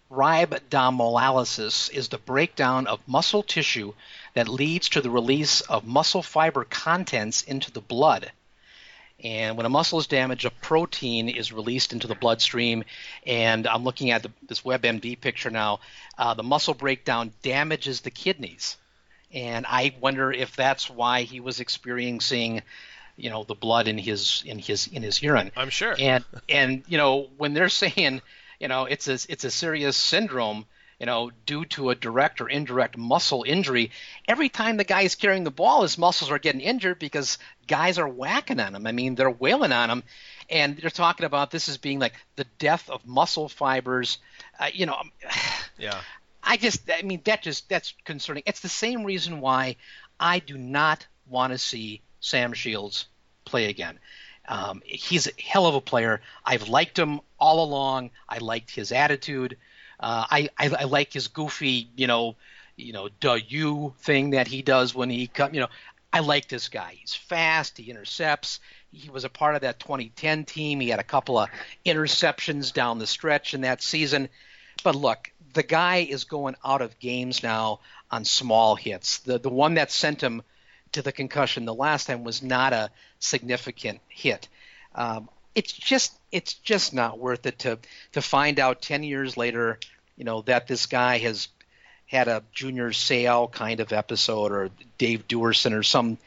rhabdomyolysis is the breakdown of muscle tissue that leads to the release of muscle fiber contents into the blood. And when a muscle is damaged, a protein is released into the bloodstream. And I'm looking at the, this WebMD picture now. Uh, the muscle breakdown damages the kidneys. And I wonder if that's why he was experiencing, you know, the blood in his in his in his urine. I'm sure. And and you know, when they're saying, you know, it's a it's a serious syndrome, you know, due to a direct or indirect muscle injury, every time the guy is carrying the ball, his muscles are getting injured because guys are whacking on him. I mean, they're wailing on him, and they're talking about this as being like the death of muscle fibers. Uh, you know, yeah. I just, I mean, that just that's concerning. It's the same reason why I do not want to see Sam Shields play again. Um, he's a hell of a player. I've liked him all along. I liked his attitude. Uh, I, I I like his goofy, you know, you know, duh you thing that he does when he come. You know, I like this guy. He's fast. He intercepts. He was a part of that twenty ten team. He had a couple of interceptions down the stretch in that season. But look, the guy is going out of games now on small hits. The the one that sent him to the concussion the last time was not a significant hit. Um, It's just it's just not worth it to to find out ten years later, you know, that this guy has had a Junior Seau kind of episode or Dave Duerson or some.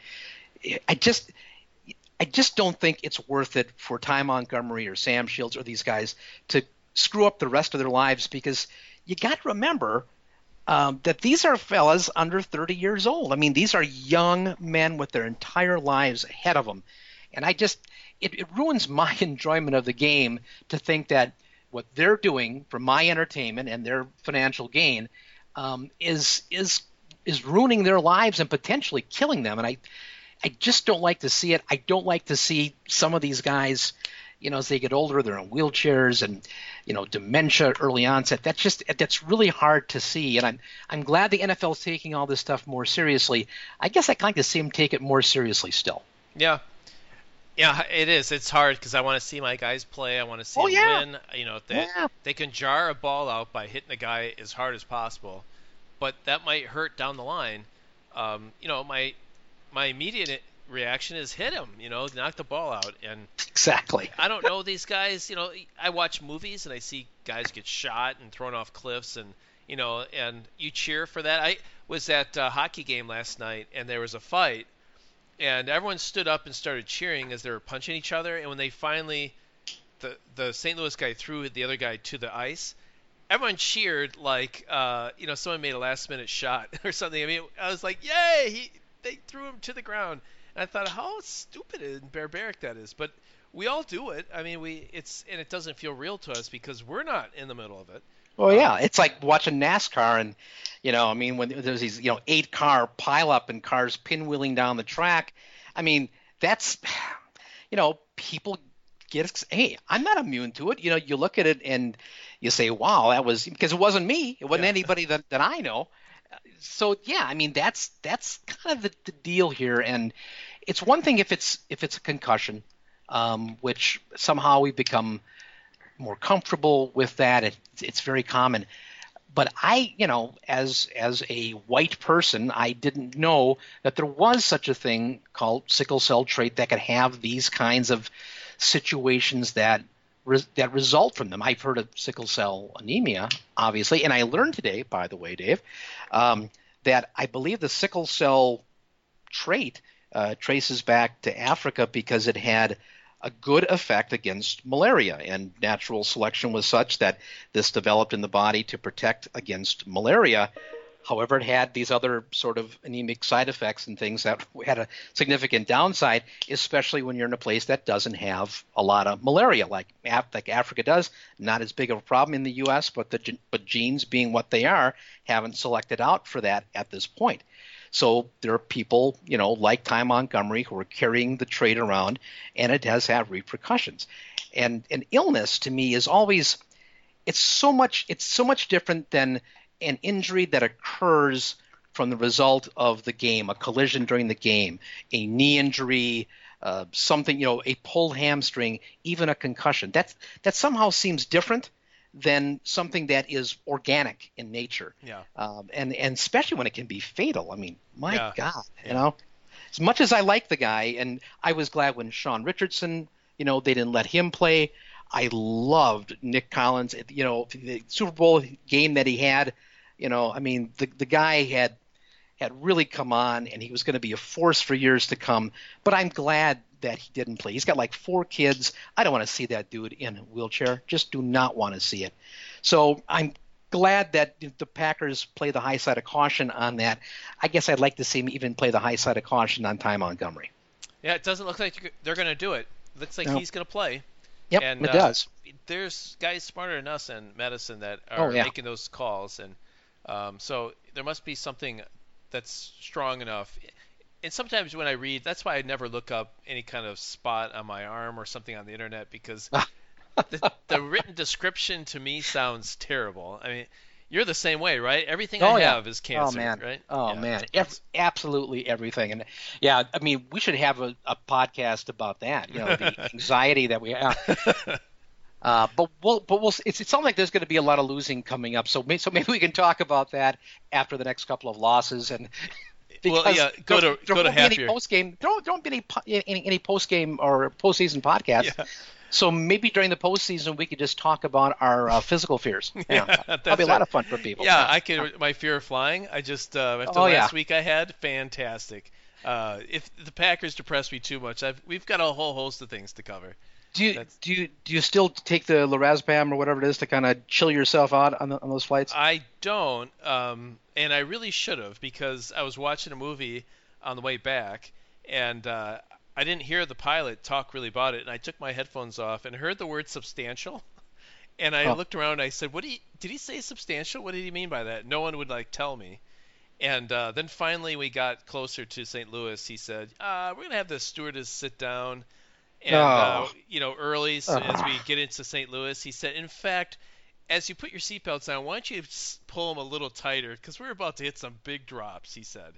I just I just don't think it's worth it for Ty Montgomery or Sam Shields or these guys to screw up the rest of their lives, because you got to remember um, that these are fellas under thirty years old. I mean, these are young men with their entire lives ahead of them, and I just. It, it ruins my enjoyment of the game to think that what they're doing for my entertainment and their financial gain um, is is is ruining their lives and potentially killing them. And I I just don't like to see it. I don't like to see some of these guys, you know, as they get older, they're in wheelchairs and, you know, dementia, early onset. That's just that's really hard to see. And I'm I'm glad the N F L is taking all this stuff more seriously. I guess I'd like to see them take it more seriously still. Yeah. Yeah, it is. It's hard because I want to see my guys play. I want to see oh, them yeah. win. You know, they yeah. they can jar a ball out by hitting a guy as hard as possible, but that might hurt down the line. Um, you know, my my immediate reaction is hit him. You know, knock the ball out. And exactly. I don't know these guys. You know, I watch movies and I see guys get shot and thrown off cliffs, and you know, and you cheer for that. I was at a hockey game last night, and there was a fight. And everyone stood up and started cheering as they were punching each other. And when they finally, the the Saint Louis guy threw the other guy to the ice, everyone cheered like, uh, you know, someone made a last-minute shot or something. I mean, I was like, yay! He they threw him to the ground. And I thought, how stupid and barbaric that is. But we all do it. I mean, we it's and it doesn't feel real to us because we're not in the middle of it. Well, yeah, it's like watching NASCAR, and you know, I mean, when there's these, you know, eight car pileup and cars pinwheeling down the track. I mean, that's, you know, people get, hey, I'm not immune to it. You know, you look at it and you say, wow, that was because it wasn't me. It wasn't yeah. anybody that, that I know. So yeah, I mean that's that's kind of the, the deal here, and it's one thing if it's if it's a concussion, um, which somehow we become more comfortable with that. It, it's very common. But I, you know, as as a white person, I didn't know that there was such a thing called sickle cell trait that could have these kinds of situations that re- that result from them. I've heard of sickle cell anemia, obviously, and I learned today, by the way, Dave, um, that I believe the sickle cell trait uh, traces back to Africa because it had a good effect against malaria, and natural selection was such that this developed in the body to protect against malaria. However, it had these other sort of anemic side effects and things that had a significant downside, especially when you're in a place that doesn't have a lot of malaria, like like Africa does. Not as big of a problem in the U S, but the but genes being what they are, haven't selected out for that at this point. So there are people, you know, like Ty Montgomery who are carrying the trait around, and it does have repercussions. And an illness to me is always it's so much it's so much different than an injury that occurs from the result of the game, a collision during the game, a knee injury, uh, something, you know, a pulled hamstring, even a concussion. That's, that somehow seems different than something that is organic in nature. Yeah. Um, and, and especially when it can be fatal. I mean, my yeah. God, yeah. you know, as much as I like the guy, and I was glad when Sean Richardson, you know, they didn't let him play. I loved Nick Collins, you know, the Super Bowl game that he had. You know, I mean, the the guy had had really come on, and he was going to be a force for years to come. But I'm glad that he didn't play. He's got like four kids. I don't want to see that dude in a wheelchair. Just do not want to see it. So I'm glad that the Packers play the high side of caution on that. I guess I'd like to see him even play the high side of caution on Ty Montgomery. Yeah, it doesn't look like they're going to do it. It looks like no. he's going to play. Yep, and, it uh, does. There's guys smarter than us in medicine that are oh, yeah. making those calls, and um, so there must be something that's strong enough. And sometimes when I read, that's why I never look up any kind of spot on my arm or something on the internet, because the, the written description to me sounds terrible. I mean, you're the same way, right? Everything oh, I yeah. have is cancer, oh, man. right? Oh, yeah. man. It's absolutely everything. And, yeah, I mean, we should have a, a podcast about that, you know, the anxiety that we have. Uh, but we'll, but we'll. It's, it sounds like there's going to be a lot of losing coming up. So maybe, so maybe we can talk about that after the next couple of losses. And well, yeah, go there, to there go to won't be half any your post game. There won't, there won't be any any, any post game or postseason podcast. Yeah. So maybe during the postseason we could just talk about our uh, physical fears. Yeah, yeah that'll be a right. lot of fun for people. Yeah, I could. My fear of flying. I just uh, after oh, last yeah. week I had fantastic. Uh, if the Packers depress me too much, I've, we've got a whole host of things to cover. Do you That's, do you do you still take the lorazepam or whatever it is to kind of chill yourself out on, the, on those flights? I don't, um, and I really should have, because I was watching a movie on the way back, and uh, I didn't hear the pilot talk really about it, and I took my headphones off and heard the word substantial, and I oh. looked around and I said, "What did he did he say substantial? What did he mean by that?" No one would like tell me. And uh, then finally we got closer to Saint Louis. He said, uh, "We're gonna have the stewardess sit down." And, oh. uh, you know, early so oh. as we get into Saint Louis, he said, in fact, as you put your seatbelts on, why don't you pull them a little tighter? Because we're about to hit some big drops, he said.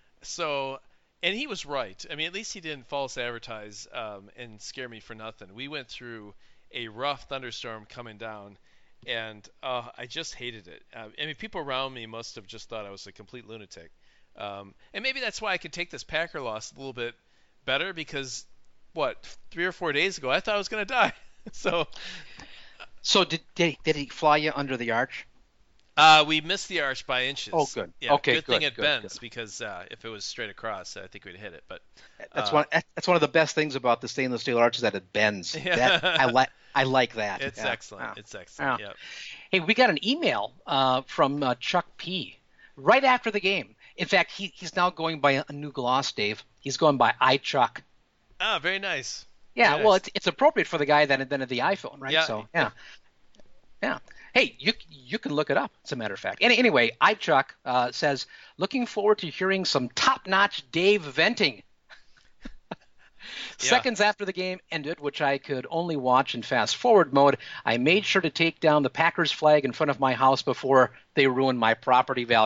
So, and he was right. I mean, at least he didn't false advertise um, and scare me for nothing. We went through a rough thunderstorm coming down, and uh, I just hated it. Uh, I mean, people around me must have just thought I was a complete lunatic. Um, and maybe that's why I could take this Packer loss a little bit better, because what, three or four days ago, I thought I was going to die. so, so did, did he, did he fly you under the arch? Uh, we missed the arch by inches. Oh, good. Yeah, okay, good, good thing it good, bends good. because uh, if it was straight across, I think we'd hit it. But that's uh, one. That's one of the best things about the stainless steel arch is that it bends. Yeah. That, I like. I like that. It's yeah. excellent. Yeah. It's excellent. Yeah. Yeah. Hey, we got an email uh, from uh, Chuck P. right after the game. In fact, he he's now going by a new gloss, Dave. He's going by iChuck. Ah, very nice. Yeah, Very well, nice. it's it's appropriate for the guy that invented the iPhone, right? Yeah. So yeah, yeah. Hey, you you can look it up. As a matter of fact. Any, anyway, iChuck uh, says, looking forward to hearing some top-notch Dave venting. Yeah. Seconds after the game ended, which I could only watch in fast-forward mode, I made sure to take down the Packers flag in front of my house before they ruined my property value.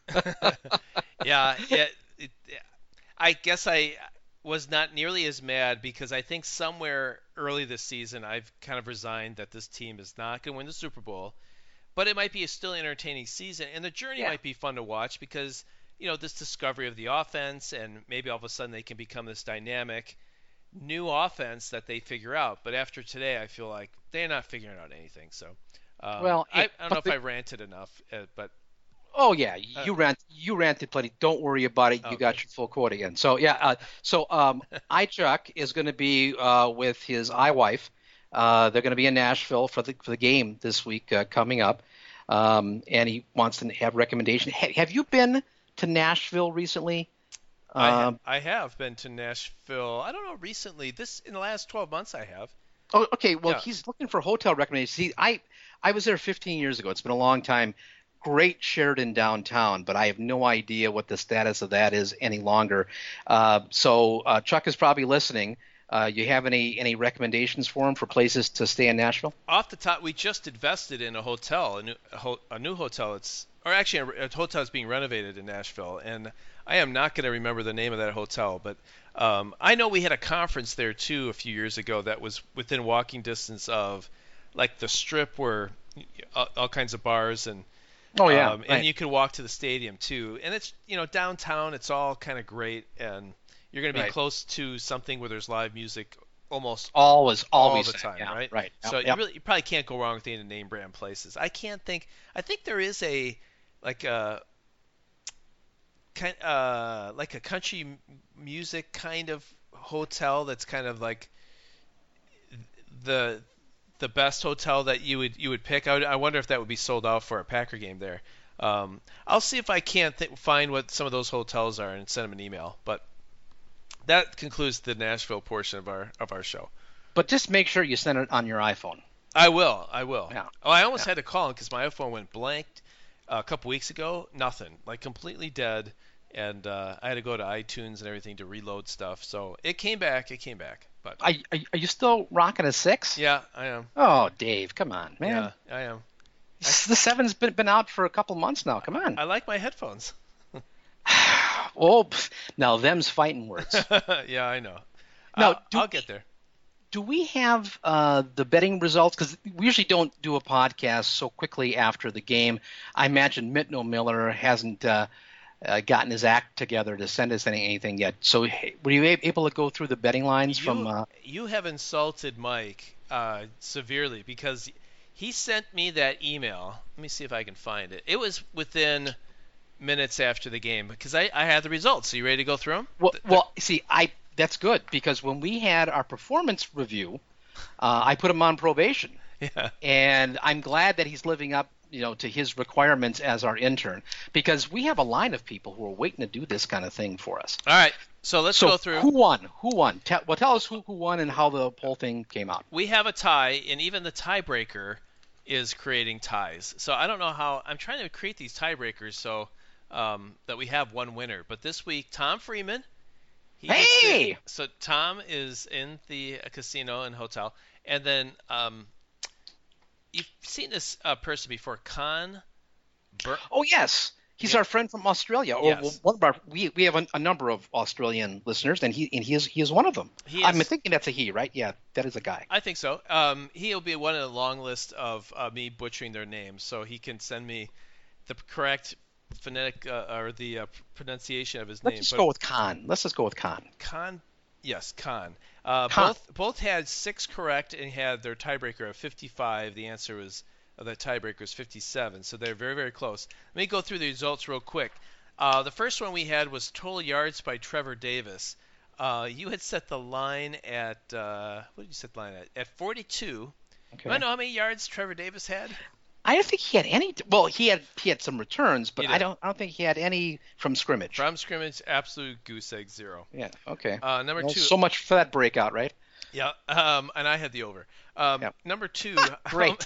Yeah, it, it, I guess I was not nearly as mad because I think somewhere early this season I've kind of resigned that this team is not going to win the Super Bowl, but it might be a still entertaining season, and the journey Yeah. might be fun to watch because you know this discovery of the offense, and maybe all of a sudden they can become this dynamic new offense that they figure out. But after today, I feel like they're not figuring out anything. So um, Well, I, it- I don't know if but I ranted enough, uh, but Oh yeah, you rant you ranted plenty. Don't worry about it. You Okay. got your full quote again. So yeah, uh, so um, iChuck is going to be uh, with his iWife. Uh, they're going to be in Nashville for the for the game this week uh, coming up, um, and he wants to have recommendation. Ha- have you been to Nashville recently? I, ha- Um, I have been to Nashville. I don't know recently. This in the last twelve months, I have. Oh, okay. Well, Yeah. he's looking for hotel recommendations. See, I I was there fifteen years ago. It's been a long time. Great Sheraton downtown, but I have no idea what the status of that is any longer. Uh, so uh, Chuck is probably listening. Uh, you have any any recommendations for him for places to stay in Nashville? Off the top, we just invested in a hotel, a new, a, ho- a new hotel. It's or actually a, a hotel is being renovated in Nashville, and I am not going to remember the name of that hotel, but um, I know we had a conference there too a few years ago that was within walking distance of like the Strip, where all, all kinds of bars and Oh yeah, um, and right. you can walk to the stadium too. And it's you know downtown, it's all kind of great, and you're going to be Right. close to something where there's live music almost always all always the that, time, yeah, right? Right. So Yep, you yep. really you probably can't go wrong with any name brand places. I can't think. I think there is a like a kind uh like a country m- music kind of hotel that's kind of like the the best hotel that you would you would pick. I, would, I wonder if that would be sold out for a Packer game there. Um, I'll see if I can't th- find what some of those hotels are and send them an email. But that concludes the Nashville portion of our of our show. But just make sure you send it on your iPhone. I will. I will. Yeah. Oh, I almost Yeah. had to call him because my iPhone went blank uh, a couple weeks ago. Nothing, like completely dead, and uh, I had to go to iTunes and everything to reload stuff. So it came back. It came back. But Are, are, are you still rocking a six? yeah, I am. Oh, Dave, come on, man. Yeah, I am. The seven's been been out for a couple months now. Come on. I like my headphones. Oh, pff, now them's fighting words. Yeah, I know. Now, I'll, do I'll we- get there. Do we have uh, the betting results? Because we usually don't do a podcast so quickly after the game. I imagine Mitno Miller hasn't uh, uh, gotten his act together to send us any, anything yet. So hey, were you a- able to go through the betting lines You, from? Uh, you have insulted Mike uh, severely because he sent me that email. Let me see if I can find it. It was within minutes after the game because I, I had the results. Are you ready to go through them? well, well, see, I that's good because when we had our performance review, uh, I put him on probation. Yeah. And I'm glad that he's living up, you know, to his requirements as our intern, because we have a line of people who are waiting to do this kind of thing for us. All right. So let's So go through. who won? Who won? Tell, well, tell us who, who won and how the whole thing came out. We have a tie, and even the tiebreaker is creating ties. So I don't know how. I'm trying to create these tiebreakers so um, that we have one winner. But this week, Tom Freeman. He gets the- Hey! so Tom is in the uh, casino and hotel, and then um, you've seen this uh, person before, Con. Bur- Oh yes, he's Yeah. our friend from Australia. Or Yes. well, one of our we we have a, a number of Australian listeners, and he and he is he is one of them. He I'm is- thinking that's a he, right? Yeah, that is a guy. I think so. Um, he'll be one of the long list of uh, me butchering their names, so he can send me the correct phonetic uh, or the uh, pronunciation of his Let's name. just But go with Khan. Let's just go with Khan. Con, yes, Con. Uh, Con. Both both had six correct and had their tiebreaker of fifty-five. The answer was uh, the tiebreaker was fifty-seven, so they're very very close. Let me go through the results real quick. Uh, the first one we had was total yards by Trevor Davis. Uh, you had set the line at uh, what did you set the line at? At forty-two. Okay. Do I know how many yards Trevor Davis had? I don't think he had any. Well, he had he had some returns, but He I did. don't I don't think he had any from scrimmage. From scrimmage, absolute goose egg zero. Yeah. Okay. Uh, number Well, two. so much for that breakout, right? Yeah, um, and I had the over. Um, Yep. Number two, Great.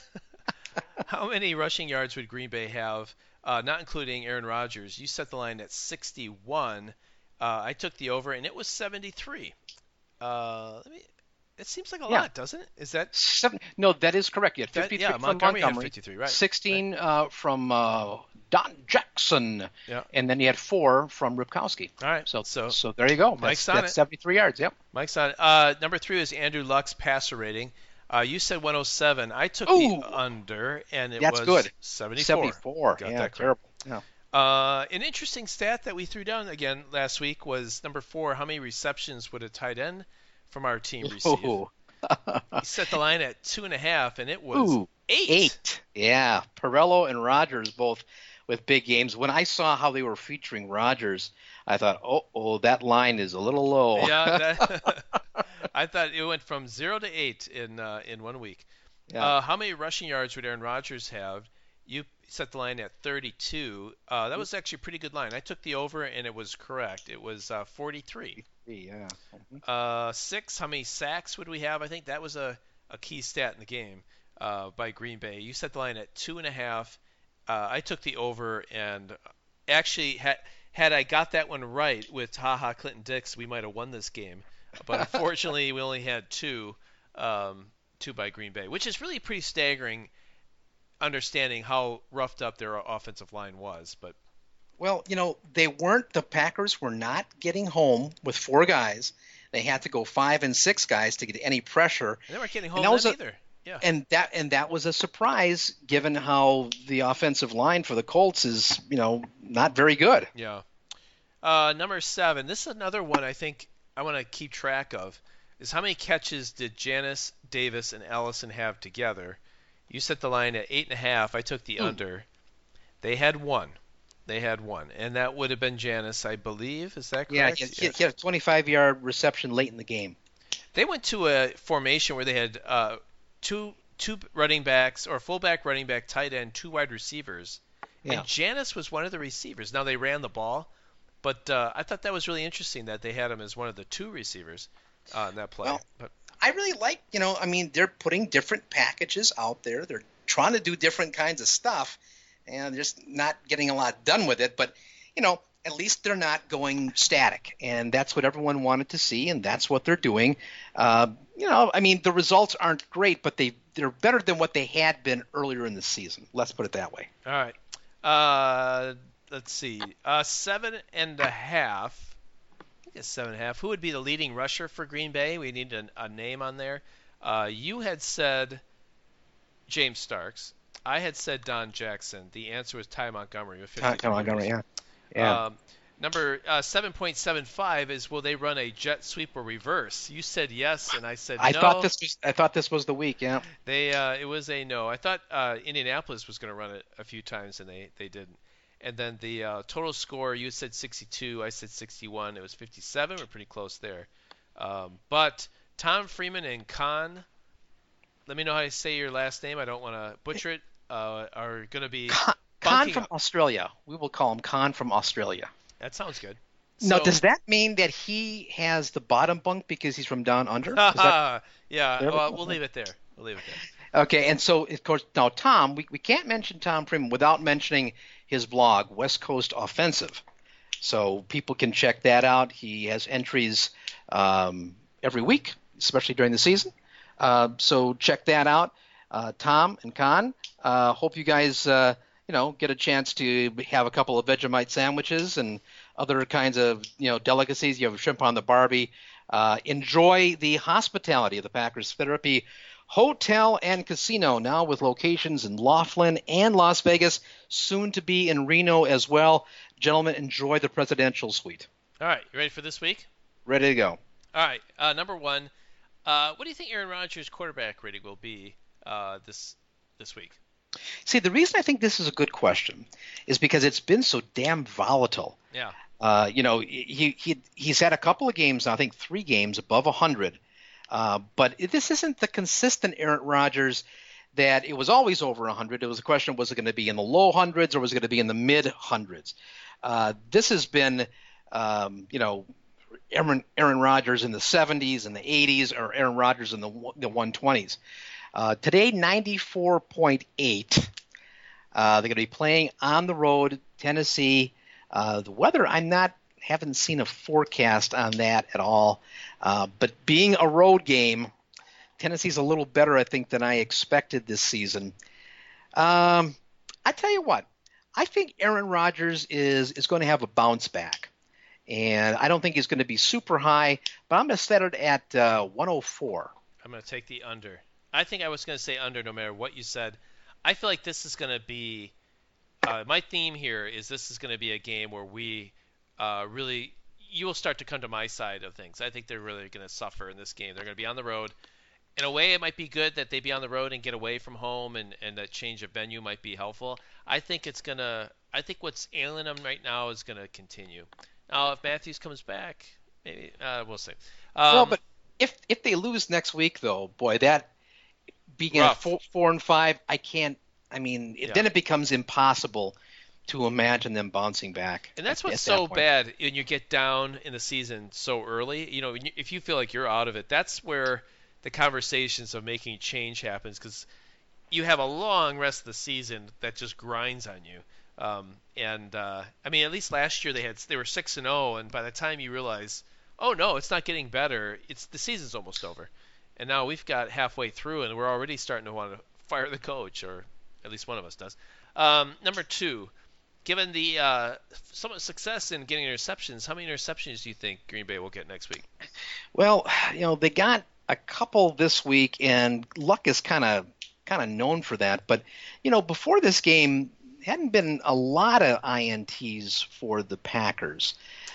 How, how many rushing yards would Green Bay have, uh, not including Aaron Rodgers? You set the line at sixty-one. Uh, I took the over, and it was seventy-three. Uh, let me It seems like a Yeah. lot, doesn't it? Is that Seven, no, that is correct. You had That- fifty-three yeah, from Montgomery Montgomery, had fifty-three, right, sixteen Uh, from uh, Don Jackson, Yeah. and then you had four from Ripkowski. All right, So, so- so, there you go. Mike's That's, on that's it. seventy-three yards. Yep. Mike's on? Uh, number three is Andrew Luck's passer rating. Uh, you said one oh seven. I took Ooh. the under, and it That's was good. seventy-four. seventy-four. Got yeah, that correct. terrible. Yeah. Uh, an interesting stat that we threw down again last week was number four. How many receptions would a tight end from our team receive? Ooh. He set the line at two and a half, and it was Ooh, eight. Eight. Yeah. Perello and Rogers both with big games. When I saw how they were featuring Rogers, I thought, oh, oh, that line is a little low. Yeah, that, I thought it went from zero to eight in uh, in one week. Yeah. Uh, how many rushing yards would Aaron Rodgers have? You set the line at thirty-two. Uh, that was actually a pretty good line. I took the over, and it was correct. It was uh, forty-three. Yeah. Uh, six, how many sacks would we have? I think that was a, a key stat in the game uh, by Green Bay. You set the line at two and a half. Uh, I took the over, and actually, had had I got that one right with Ha Ha Clinton Dix, we might have won this game. But unfortunately, we only had two, um, two by Green Bay, which is really pretty staggering, understanding how roughed up their offensive line was. But Well, you know, they weren't, the Packers were not getting home with four guys. They had to go five and six guys to get any pressure. they weren't getting And home that then was a- either. Yeah. And that and that was a surprise given how the offensive line for the Colts is, you know, not very good. Yeah. Uh, number seven. This is another one I think I want to keep track of. Is how many catches did Janice, Davis, and Allison have together? You set the line at eight and a half. I took the Hmm. under. They had one. They had one, and that would have been Janice, I believe. Is that Yeah, correct? he, he, he had a twenty-five yard reception late in the game. They went to a formation where they had uh, two two running backs, or fullback, running back, tight end, two wide receivers, Yeah. and Janice was one of the receivers. Now they ran the ball, but uh, I thought that was really interesting that they had him as one of the two receivers uh, in that play. Well, but I really like, you know, I mean, they're putting different packages out there. They're trying to do different kinds of stuff, and they're just not getting a lot done with it. But, you know, at least they're not going static, and that's what everyone wanted to see, and that's what they're doing. Uh, you know, I mean, the results aren't great, but they, they're better than what they had been earlier in the season. Let's put it that way. all right, uh, let's see, uh, seven and a half. I think it's seven and a half. Who would be the leading rusher for Green Bay? We need a, a name on there. Uh, you had said James Starks. I had said Don Jackson. The answer was Ty Montgomery with fifty. Come on, Montgomery, yeah. Yeah. Um, number uh, seven point seven five is will they run a jet sweep or reverse? You said yes, and I said I no. thought this was I thought this was the week, yeah. They uh, it was a no. I thought uh, Indianapolis was going to run it a few times, and they, they didn't. And then the uh, total score, you said sixty-two, I said sixty-one. It was fifty-seven. We're pretty close there. Um, but Tom Freeman and Khan, let me know how you say your last name. I don't want to butcher it. Uh, are going to be Khan, Khan bunking from up. Australia. We will call him Khan from Australia. That sounds good. Now, So- does that mean that he has the bottom bunk because he's from down under? Is that- yeah, There we well, go. we'll leave it there. We'll leave it there. Okay, and so, of course, now Tom, we, we can't mention Tom Freeman without mentioning his blog, West Coast Offensive. So people can check that out. He has entries um, every week, especially during the season. Uh, so check that out. Uh, Tom and Con, uh, hope you guys, uh, you know, get a chance to have a couple of Vegemite sandwiches and other kinds of, you know, delicacies. You have shrimp on the Barbie. Uh, enjoy the hospitality of the Packers Therapy Hotel and Casino, now with locations in Laughlin and Las Vegas, soon to be in Reno as well. Gentlemen, enjoy the presidential suite. All right, you ready for this week? Ready to go. All right, uh, number one, uh, what do you think Aaron Rodgers' quarterback rating will be uh, this this week? See, the reason I think this is a good question is because it's been so damn volatile. Yeah. Uh, you know, he, he he's had a couple of games, I think three games above one hundred. Uh, but it, this isn't the consistent Aaron Rodgers that it was always over one hundred. It was a question, was it going to be in the low hundreds or was it going to be in the mid hundreds? Uh, this has been, um, you know, Aaron, Aaron Rodgers in the seventies and the eighties, or Aaron Rodgers in the, the one twenties. Uh, today, ninety-four point eight. Uh, they're going to be playing on the road, Tennessee. Uh, the weather, I'm not, haven't seen a forecast on that at all. Uh, but being a road game, Tennessee's a little better, I think, than I expected this season. Um, I tell you what, I think Aaron Rodgers is is going to have a bounce back, and I don't think he's going to be super high, but I'm going to set it at uh, one oh four. I'm going to take the under. I think I was going to say under no matter what you said. I feel like this is going to be uh, my theme here is this is going to be a game where we uh, really you will start to come to my side of things. I think they're really going to suffer in this game. They're going to be on the road. In a way, it might be good that they be on the road and get away from home, and, and that change of venue might be helpful. I think it's going to – I think what's ailing them right now is going to continue. Now, if Matthews comes back, maybe uh, – we'll see. Um, well, but if if they lose next week, though, boy, that being at four, four and five, I can't – I mean, it, yeah. then it becomes impossible to imagine them bouncing back. And that's at, what's at so that bad when you get down in the season so early. You know, if you feel like you're out of it, that's where – the conversations of making change happens, because you have a long rest of the season that just grinds on you. Um, and uh, I mean, at least last year they had they were six and zero, and by the time you realize, oh no, it's not getting better, it's the season's almost over, and now we've got halfway through, and we're already starting to want to fire the coach, or at least one of us does. Um, number two, given the uh, somewhat success in getting interceptions, how many interceptions do you think Green Bay will get next week? Well, you know, they got a couple this week, and Luck is kind of kind of known for that. But you know, before this game, hadn't been a lot of I N Ts for the Packers.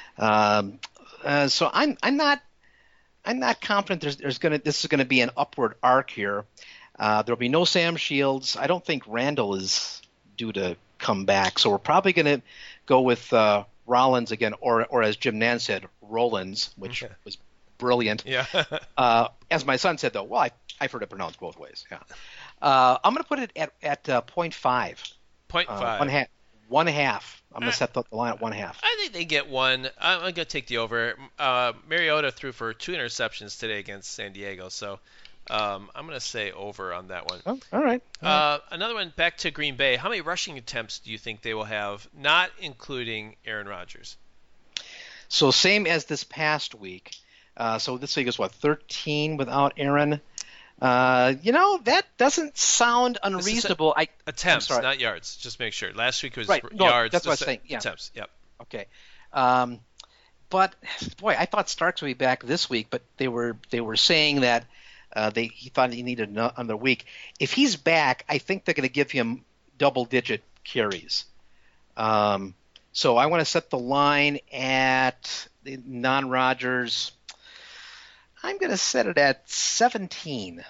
Um, uh, so I'm I'm not I'm not confident there's there's gonna this is gonna be an upward arc here. Uh, there'll be no Sam Shields. I don't think Randall is due to come back, so we're probably gonna go with uh, Rollins again, or or as Jim Nantz said, Rollins, which okay. was brilliant. Yeah. uh, as my son said, though, well, I, I've heard it pronounced both ways. Yeah. Uh, I'm going to put it at at uh, point five. Point uh, five. One half. One half. I'm going to Uh, set the line at one half. I think they get one. I'm, I'm going to take the over. Uh, Mariota threw for two interceptions today against San Diego, so um, I'm going to say over on that one. Oh, all right. All Uh, another one, back to Green Bay. How many rushing attempts do you think they will have, not including Aaron Rodgers? So same as this past week. Uh, so this week is what, thirteen without Aaron? Uh, you know, that doesn't sound unreasonable. I Attempts, not yards. Just make sure. Last week was right. No, yards. that's what I was This- saying. Yeah. Attempts. Yep. Okay. Um, but boy, I thought Starks would be back this week, but they were they were saying that uh, they he thought he needed another week. If he's back, I think they're going to give him double-digit carries. Um, so I want to set the line at the non-Rodgers. I'm going to set it at seventeen.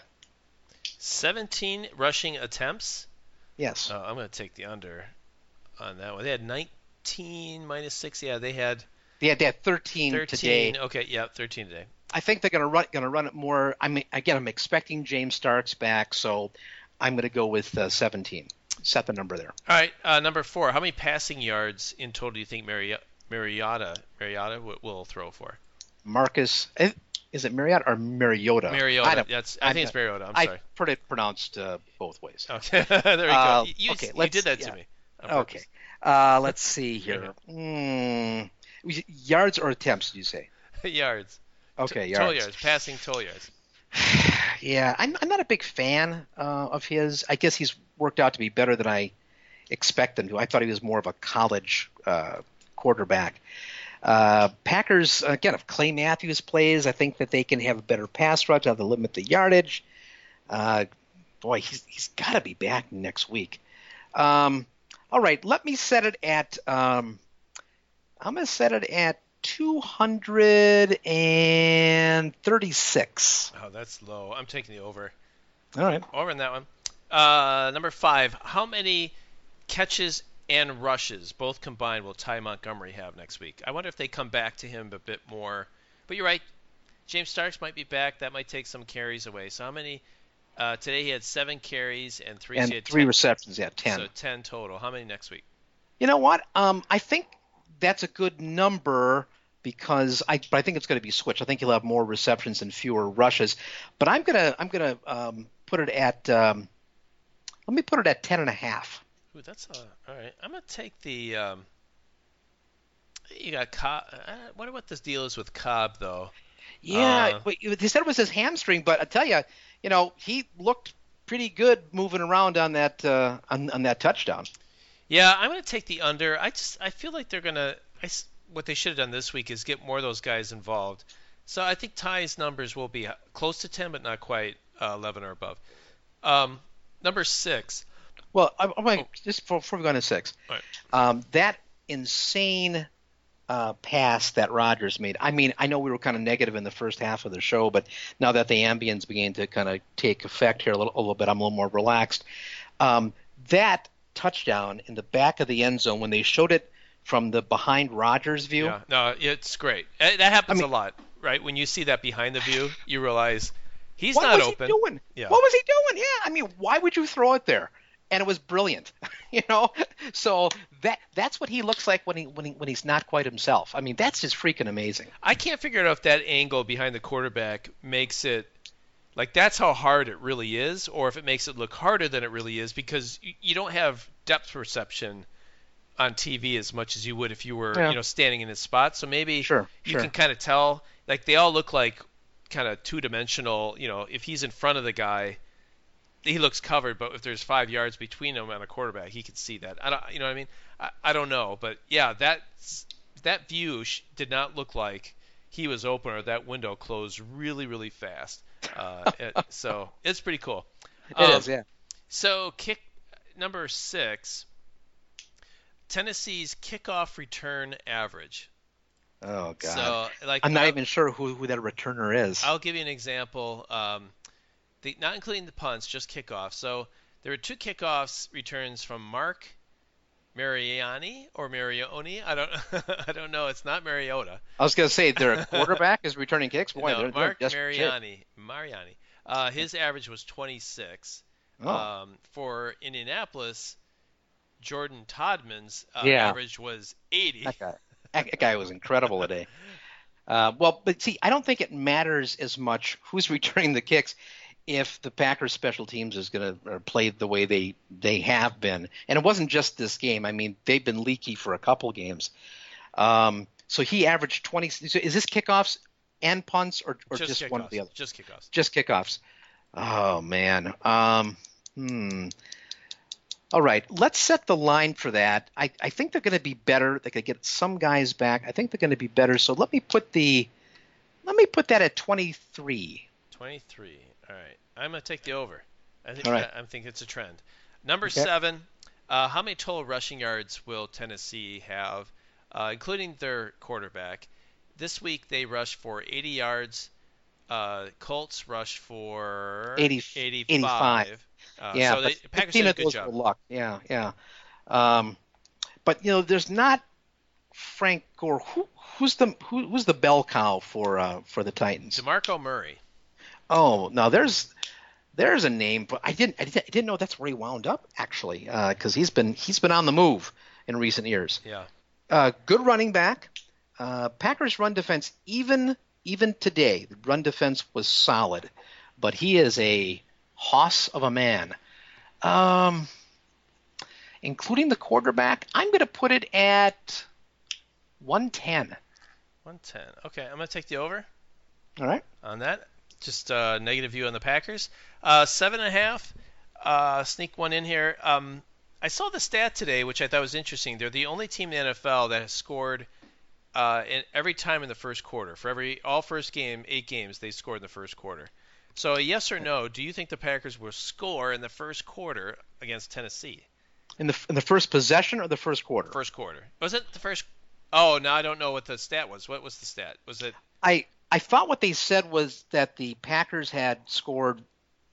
seventeen rushing attempts? Yes. Oh, I'm going to take the under on that one. They had nineteen minus six. Yeah, they had They had, they had thirteen, thirteen. today. Okay, yeah, thirteen today. I think they're going to run going to run it more. I mean, again, I'm expecting James Starks back, so I'm going to go with uh, seventeen. Set the number there. All right, uh, number four. How many passing yards in total do you think Mari- Mariota Mariota w- will throw for? Marcus, is it Mariota or Mariota? Mariota. I, don't- That's. I I'm think it's not- Mariota. I'm I sorry. heard it pronounced uh, both ways. Okay, there we Uh, go. You, okay, you let's- did that yeah. to me. on Okay. purpose. Uh, let's see here. Mm, yards or attempts, did you say? yards. Okay, T- yards. Total yards. Passing total yards. Yeah, I'm, I'm not a big fan uh, of his. I guess he's worked out to be better than I expect him to. I thought he was more of a college uh, quarterback. Uh, Packers, again, if Clay Matthews plays, I think that they can have a better pass rush, have to limit the yardage. Uh, boy, he's, he's got to be back next week. Um, all right, let me set it at um, – I'm going to set it at two hundred thirty-six. Oh, that's low. I'm taking the over. All right. Over in that one. Uh, number five. How many catches and rushes, both combined, will Ty Montgomery have next week? I wonder if they come back to him a bit more. But you're right. James Starks might be back. That might take some carries away. So how many? Uh, today he had seven carries and three. And so he had three ten, receptions, yeah, ten. So ten total. How many next week? You know what? Um, I think that's a good number because I, but I think it's going to be switched. I think he'll have more receptions and fewer rushes. But I'm gonna, I'm gonna um, put it at. Um, let me put it at ten and a half. Ooh, that's uh, all right. I'm gonna take the. Um, you got Cobb. I wonder what this deal is with Cobb though. Yeah, Uh, but you- they said it was his hamstring, but I tell you, you know, he looked pretty good moving around on that uh, on, on that touchdown. Yeah, I'm going to take the under. I just I feel like they're going to what they should have done this week is get more of those guys involved. So I think Ty's numbers will be close to ten, but not quite uh, eleven or above. Um, number six. Well, I'm, I'm like, Oh. just before, before we go on to six, All right. um, that insane uh, pass that Rodgers made. I mean, I know we were kind of negative in the first half of the show, but now that the ambience began to kind of take effect here a little, a little bit, I'm a little more relaxed. Um, that touchdown in the back of the end zone when they showed it from the behind Rodgers view. Yeah, no, it's great. Uh, That happens I mean- a lot, right? When you see that behind the view, you realize he's what not was open. he doing? Yeah. What was he doing? Yeah, I mean, why would you throw it there? And it was brilliant, you know. So that that's what he looks like when he when he when he's not quite himself. I mean, that's just freaking amazing. I can't figure out if that angle behind the quarterback makes it like that's how hard it really is, or if it makes it look harder than it really is, because you, you don't have depth perception on T V as much as you would if you were Yeah. you know standing in his spot. So maybe Sure, you sure. can kind of tell. Like they all look like kind of two dimensional. You know, if he's in front of the guy, he looks covered, but if there's five yards between him and a quarterback, he can see that. I don't, you know what I mean? I, I don't know, but yeah, that that view sh- did not look like he was open or that window closed really, really fast. Uh, it, so it's pretty cool. It Um, is, yeah. So kick number six, Tennessee's kickoff return average. Oh God. So like I'm not I'll- even sure who who that returner is. I'll give you an example. Um, the, not including the punts, just kickoffs. So there were two kickoffs returns from Mark Mariani or Marioni. I don't I don't know. It's not Mariota. I was gonna say their quarterback is returning kicks. Boy, no, they're, Mark they're desperate shape. Mariani. Mariani. Uh, his average was twenty-six. Oh. Um, for Indianapolis, Jordan Todman's uh, Yeah. average was eighty. That guy, that guy was incredible today. Uh, well, but see, I don't think it matters as much who's returning the kicks if the Packers special teams is going to play the way they, they have been. And it wasn't just this game. I mean, they've been leaky for a couple games. Um, so he averaged twenty. So is this kickoffs and punts or, or just, just one or the kickoffs. other? Just kickoffs. Just kickoffs. Oh, man. Um, hmm. All right, let's set the line for that. I, I think they're going to be better. They could get some guys back. I think they're going to be better. So let me put the let me put that at twenty-three. twenty-three. All right. I'm going to take the over. I think All right. that, I think it's a trend. Number Okay. seven, uh, how many total rushing yards will Tennessee have, uh, including their quarterback? This week they rushed for eighty yards. Uh, Colts rushed for eighty, eighty-five. eighty-five. Uh, Yeah, so but the Packers fifteen did a of good those job. were luck. Yeah, yeah. Um, but you know, there's not Frank Gore. Who, who's the who, who's the bell cow for uh, for the Titans? DeMarco Murray. Oh, no, there's there's a name, but I didn't I didn't, I didn't know that's where he wound up actually, because he's been he's been on the move in recent years. Yeah. Uh, good running back. Uh, Packers run defense even even today, the run defense was solid, but he is a hoss of a man. Um, including the quarterback, I'm going to put it at one ten. one ten. Okay, I'm going to take the over All right. on that. Just a negative view on the Packers. Uh, seven and a half. Uh, sneak one in here. Um, I saw the stat today, which I thought was interesting. They're the only team in the N F L that has scored uh, in every time in the first quarter. For every all first game, eight games, they scored in the first quarter. So, a yes or no, do you think the Packers will score in the first quarter against Tennessee? In the in the first possession or the first quarter? First quarter. Was it the first? Oh, now I don't know what the stat was. What was the stat? Was it? I I thought what they said was that the Packers had scored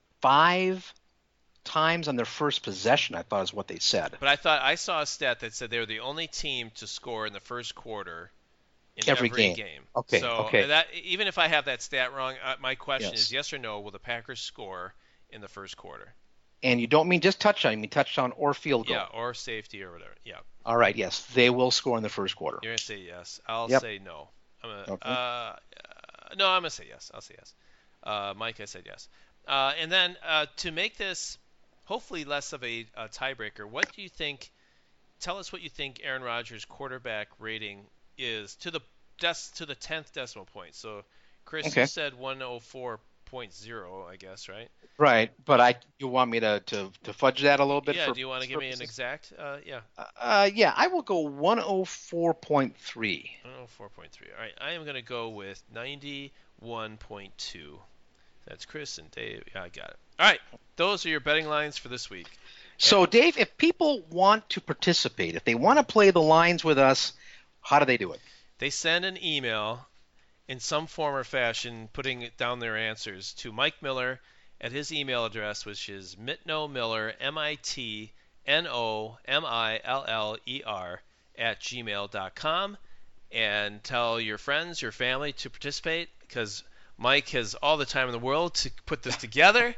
five times on their first possession. I thought is what they said. But I thought I saw a stat that said they were the only team to score in the first quarter in Every every, game. Okay, So okay. that even if I have that stat wrong, uh, my question Yes. is yes or no: will the Packers score in the first quarter? And you don't mean just touchdown, you mean touchdown or field goal. Yeah, or safety or whatever. Yeah, All right, yes, they will score in the first quarter. you're gonna say yes. I'll Yep. say no. I'm gonna, Okay. uh, uh, no, I'm gonna say yes. I'll say yes. Uh, Mike, I said yes. Uh, and then uh, to make this hopefully less of a, a tiebreaker, what do you think? Tell us what you think Aaron Rodgers' quarterback rating is to the des- to the tenth decimal point. So Chris, Okay. you said one oh four point oh, I guess, right? Right, but I you want me to, to, to fudge that a little bit? Yeah, for do you want to give me an purposes? exact? Uh, yeah. Uh, yeah, I will go one oh four point three. one oh four point three. All right, I am going to go with ninety-one point two. That's Chris and Dave. Yeah, I got it. All right, those are your betting lines for this week. So, Dave, if people want to participate, if they want to play the lines with us, how do they do it? They send an email in some form or fashion putting down their answers to Mike Miller at his email address, which is mitnomiller, M I T N O M I L L E R, at gmail dot com, and tell your friends, your family to participate, because Mike has all the time in the world to put this together,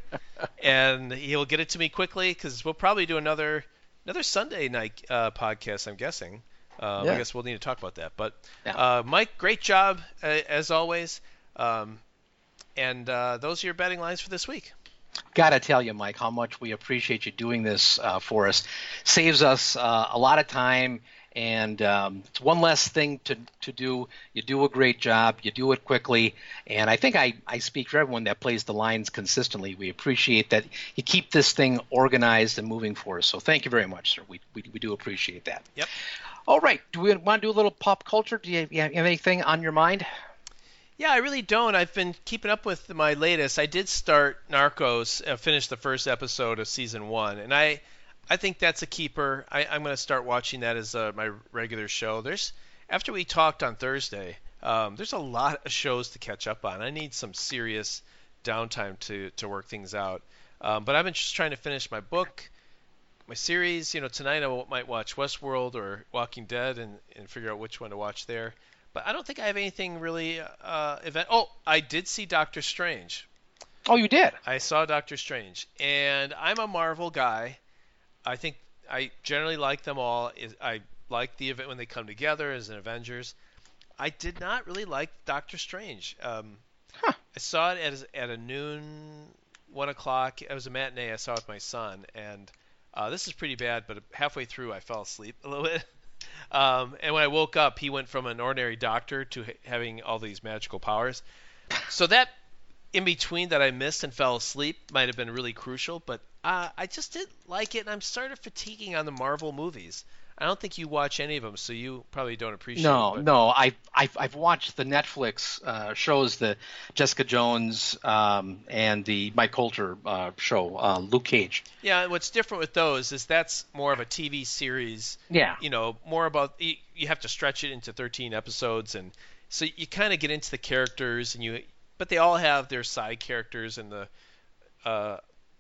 and he'll get it to me quickly, because we'll probably do another another Sunday night uh, podcast, I'm guessing. Um, Yeah. I guess we'll need to talk about that. But Yeah. uh, Mike, great job uh, as always. Um, and uh, those are your betting lines for this week. Gotta tell you, Mike, how much we appreciate you doing this uh, for us. Saves us uh, a lot of time, and um, it's one less thing to, to do. You do a great job. You do it quickly, and I think I, I speak for everyone that plays the lines consistently. We appreciate that you keep this thing organized and moving for us. So thank you very much, sir. We we, we do appreciate that. Yep. All right. Do we want to do a little pop culture? Do you, you have anything on your mind? Yeah, I really don't. I've been keeping up with my latest. I did start Narcos, uh, finish the first episode of season one, and I, I think that's a keeper. I, I'm going to start watching that as uh, my regular show. There's after we talked on Thursday, um, there's a lot of shows to catch up on. I need some serious downtime to to work things out. Um, but I've been just trying to finish my book, my series. You know, tonight I might watch Westworld or Walking Dead and, and figure out which one to watch there. But I don't think I have anything really uh, event. Oh, I did see Doctor Strange. Oh, you did? I saw Doctor Strange, and I'm a Marvel guy. I think I generally like them all. I like the event when they come together as an Avengers. I did not really like Doctor Strange. Um, Huh. I saw it at, at a noon, one o'clock. It was a matinee. I saw it with my son, and uh, this is pretty bad. But halfway through, I fell asleep a little bit. Um, and when I woke up, he went from an ordinary doctor to ha- having all these magical powers. So that in between that I missed and fell asleep might have been really crucial. But uh, I just didn't like it, and I'm sort of fatiguing on the Marvel movies. I don't think you watch any of them, so you probably don't appreciate No, it. but- no. I've, I've I've watched the Netflix uh, shows, the Jessica Jones um, and the Mike Coulter uh, show, uh, Luke Cage. Yeah, and what's different with those is that's more of a T V series. Yeah. You know, more about you, you have to stretch it into thirteen episodes, and so you kind of get into the characters, and you, but they all have their side characters and the uh,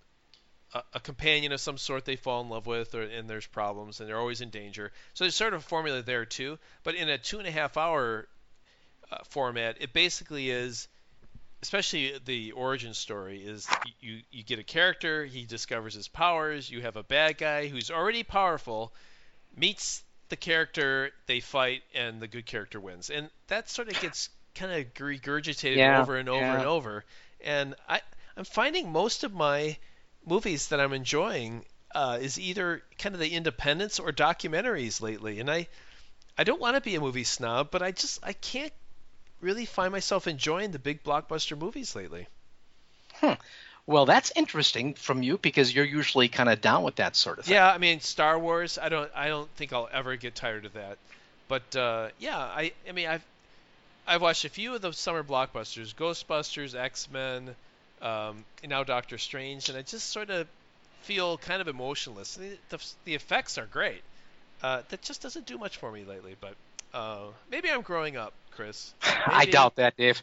a, a companion of some sort they fall in love with, or and there's problems, and they're always in danger. So there's sort of a formula there too. But in a two and a half hour uh, format, it basically is. Especially the origin story is you you get a character, he discovers his powers, you have a bad guy who's already powerful, meets the character, they fight, and the good character wins. And that sort of gets kind of regurgitated Yeah, over and over yeah. and over. And I, I'm finding most of my movies that I'm enjoying uh, is either kind of the independents or documentaries lately. And I, I don't want to be a movie snob, but I just I can't really find myself enjoying the big blockbuster movies lately. Hmm. Well, that's interesting from you because you're usually kind of down with that sort of thing. Yeah, I mean Star Wars. I don't. I don't think I'll ever get tired of that. But uh, yeah, I. I mean, I've. I've watched a few of the summer blockbusters: Ghostbusters, X-Men, um, and now Doctor Strange, and I just sort of feel kind of emotionless. The, the, the effects are great. Uh, that just doesn't do much for me lately. But uh, maybe I'm growing up, Chris. I Maybe. doubt that, Dave.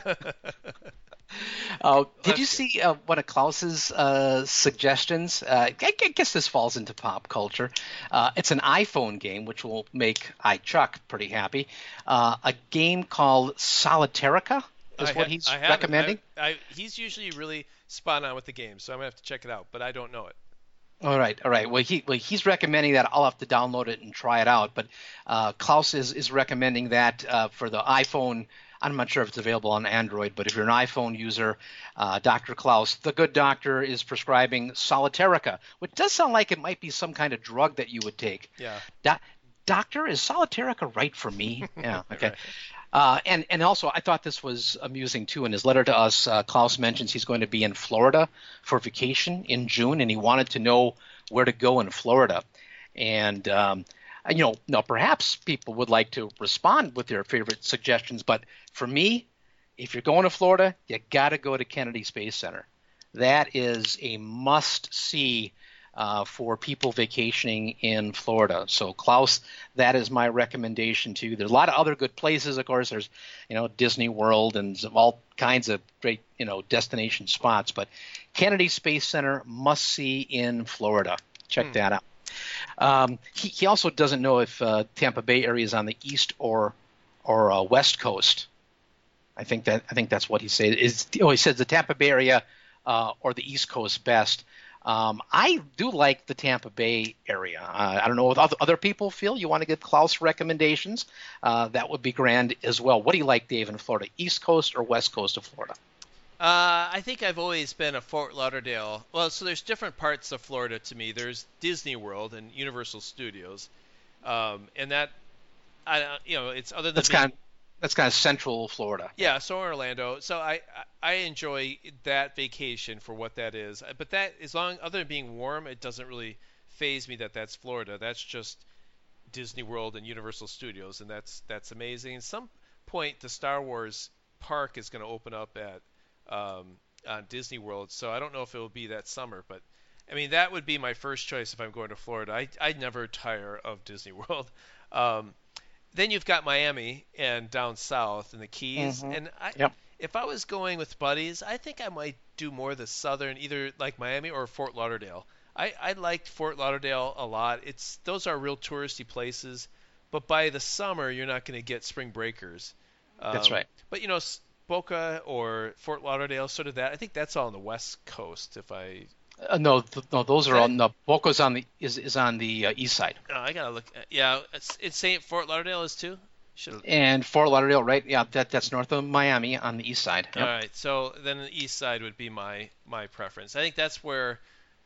Uh, did That's you good. see uh, one of Klaus's uh, suggestions? Uh, I, I guess this falls into pop culture. Uh, it's an iPhone game, which will make iChuck pretty happy. Uh, a game called Solitarica is I what ha- he's I haven't. recommending. I, I, he's usually really spot on with the game, so I'm gonna have to check it out. But I don't know it. All right, all right. Well, he well, he's recommending that. I'll have to download it and try it out. But uh, Klaus is, is recommending that uh, for the iPhone. I'm not sure if it's available on Android, but if you're an iPhone user, uh, Doctor Klaus, the good doctor, is prescribing Solitarica, which does sound like it might be some kind of drug that you would take. Yeah. Do- doctor, is Solitarica right for me? Yeah, okay. Right. Uh, and, and also, I thought this was amusing, too. In his letter to us, uh, Klaus mentions he's going to be in Florida for vacation in June, and he wanted to know where to go in Florida. And, um, you know, now perhaps people would like to respond with their favorite suggestions, but for me, if you're going to Florida, you got to go to Kennedy Space Center. That is a must-see Uh, for people vacationing in Florida. So, Klaus, that is my recommendation to you. There's a lot of other good places, of course. There's, you know, Disney World and all kinds of great, you know, destination spots. But Kennedy Space Center, must-see in Florida. Check hmm. that out. Um, he, he also doesn't know if uh, Tampa Bay area is on the east or or uh, west coast. I think that I think that's what he said. Is oh, he says the Tampa Bay area uh, or the east coast best. Um, I do like the Tampa Bay area. Uh, I don't know what other, other people feel. You want to give Klaus recommendations? Uh, that would be grand as well. What do you like, Dave, in Florida? East Coast or West Coast of Florida? Uh, I think I've always been a Fort Lauderdale. Well, so there's different parts of Florida to me. There's Disney World and Universal Studios, um, and that, I, you know, it's other than that's being, kind of that's kind of central Florida. Yeah, so Orlando. So I I enjoy that vacation for what that is. But that, as long other than being warm, it doesn't really faze me that that's Florida. That's just Disney World and Universal Studios, and that's that's amazing. At some point, the Star Wars park is going to open up at um, on Disney World. So I don't know if it will be that summer, but I mean that would be my first choice if I'm going to Florida. I I never tire of Disney World. Um, Then you've got Miami and down south and the Keys. Mm-hmm. And I, yep. if I was going with buddies, I think I might do more of the southern, either like Miami or Fort Lauderdale. I, I liked Fort Lauderdale a lot. It's those are real touristy places, but by the summer you're not going to get spring breakers. Um, That's right. But you know, Boca or Fort Lauderdale, sort of that. I think that's all on the west coast. If I Uh, no, th- no, those are on the Boca's on the is is on the uh, east side. oh, I gotta look. At, yeah, it's, it's Saint Fort Lauderdale is too. Should've... And Fort Lauderdale, right? Yeah, that that's north of Miami on the east side. Yep. All right, so then the east side would be my my preference. I think that's where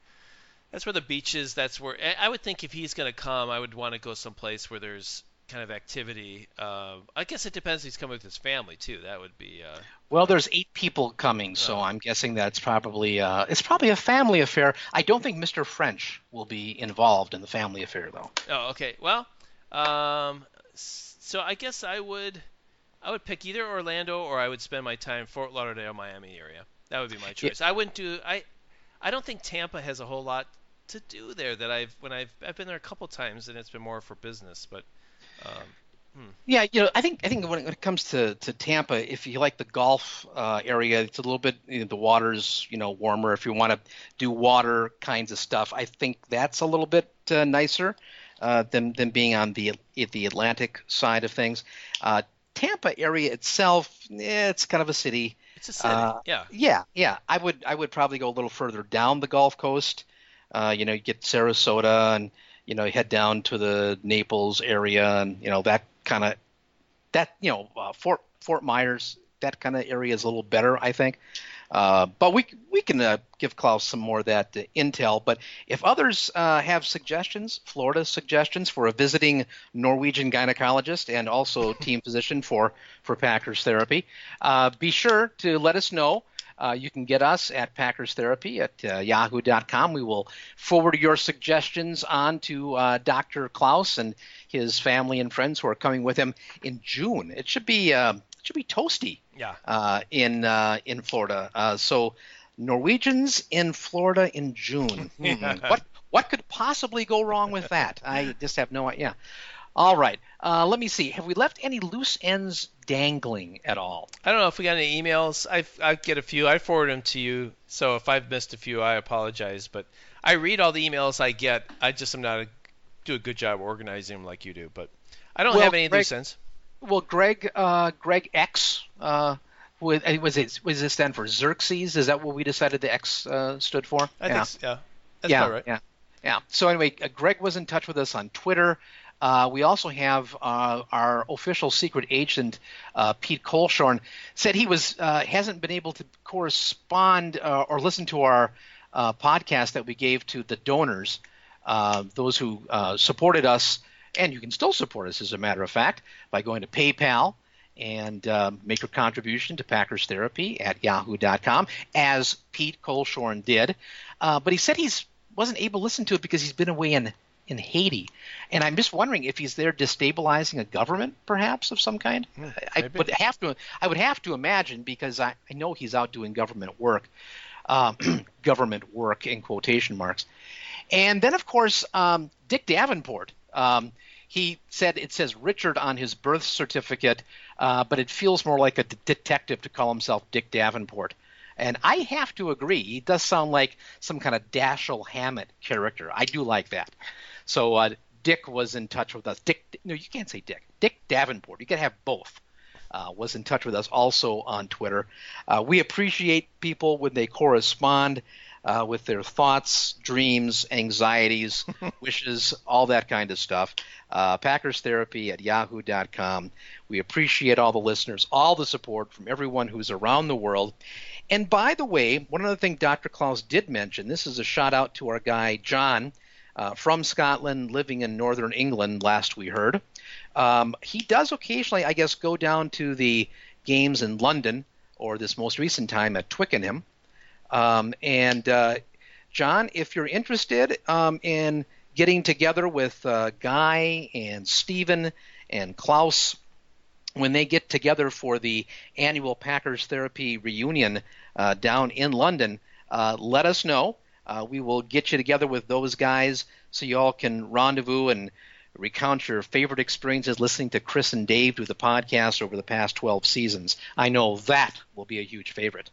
that's where the beach is. That's where I would think if he's gonna come, I would want to go someplace where there's kind of activity. Uh, I guess it depends. If he's coming with his family too. That would be. Uh, well, there's eight people coming, so oh. I'm guessing that it's probably uh, it's probably a family affair. I don't think Mister French will be involved in the family affair, though. Oh, okay. Well, um, so I guess I would I would pick either Orlando or I would spend my time Fort Lauderdale, Miami area. That would be my choice. Yeah. I wouldn't do. I I don't think Tampa has a whole lot to do there. That I've when I've I've been there a couple times and it's been more for business, but. Um, hmm. Yeah, you know, I think I think when it, when it comes to, to Tampa, if you like the golf uh, area, it's a little bit you know, the water's you know warmer. If you want to do water kinds of stuff, I think that's a little bit uh, nicer uh, than than being on the the Atlantic side of things. Uh, Tampa area itself, eh, it's kind of a city. It's a city, uh, yeah. Yeah, yeah. I would I would probably go a little further down the Gulf Coast. Uh, you know, you get Sarasota and. You know, you head down to the Naples area, and you know that kind of that you know uh, Fort Fort Myers, that kind of area is a little better, I think. Uh, but we we can uh, give Klaus some more of that uh, intel. But if others uh, have suggestions, Florida suggestions for a visiting Norwegian gynecologist and also team physician for for Packers Therapy, uh, be sure to let us know. Uh, you can get us at Packers Therapy at uh, yahoo dot com. We will forward your suggestions on to uh, Doctor Klaus and his family and friends who are coming with him in June. It should be uh, it should be toasty yeah. uh, in uh, in Florida. Uh, so Norwegians in Florida in June. Hmm. what what could possibly go wrong with that? I just have no idea. All right. Uh, let me see. Have we left any loose ends dangling at all? I don't know if we got any emails. I I get a few. I forward them to you. So if I've missed a few, I apologize. But I read all the emails I get. I just am not a, do a good job organizing them like you do. But I don't well, have any Greg, loose ends. Well, Greg uh, Greg X uh, was was it was this stand for Xerxes? Is that what we decided the X uh, stood for? I yeah. think so, yeah. That's yeah, about right. Yeah. Yeah. So anyway, uh, Greg was in touch with us on Twitter. Uh, we also have uh, our official secret agent, uh, Pete Colshorn, said he was uh, hasn't been able to correspond uh, or listen to our uh, podcast that we gave to the donors, uh, those who uh, supported us, and you can still support us, as a matter of fact, by going to PayPal and uh, make your contribution to Packers Therapy at yahoo dot com, as Pete Colshorn did. Uh, but he said he's wasn't able to listen to it because he's been away in, in Haiti. And I'm just wondering if he's there destabilizing a government, perhaps, of some kind. Hmm, I would have to I would have to imagine, because I, I know he's out doing government work, um, government work in quotation marks. And then, of course, um, Dick Davenport. Um, he said it says Richard on his birth certificate, uh, but it feels more like a d- detective to call himself Dick Davenport. And I have to agree. He does sound like some kind of Dashiell Hammett character. I do like that. So uh, Dick was in touch with us. Dick, no, you can't say Dick. Dick Davenport. You got to have both. Uh, was in touch with us also on Twitter. Uh, we appreciate people when they correspond uh, with their thoughts, dreams, anxieties, wishes, all that kind of stuff. Uh, Packers Therapy at yahoo dot com. We appreciate all the listeners, all the support from everyone who's around the world. And by the way, one other thing Doctor Klaus did mention, this is a shout out to our guy John uh, from Scotland, living in northern England, last we heard. Um, he does occasionally, I guess, go down to the games in London, or this most recent time at Twickenham. Um, and uh, John, if you're interested um, in getting together with uh, Guy and Stephen and Klaus when they get together for the annual Packers Therapy reunion uh, down in London, uh, let us know. Uh, we will get you together with those guys so you all can rendezvous and recount your favorite experiences listening to Chris and Dave do the podcast over the past twelve seasons. I know that will be a huge favorite.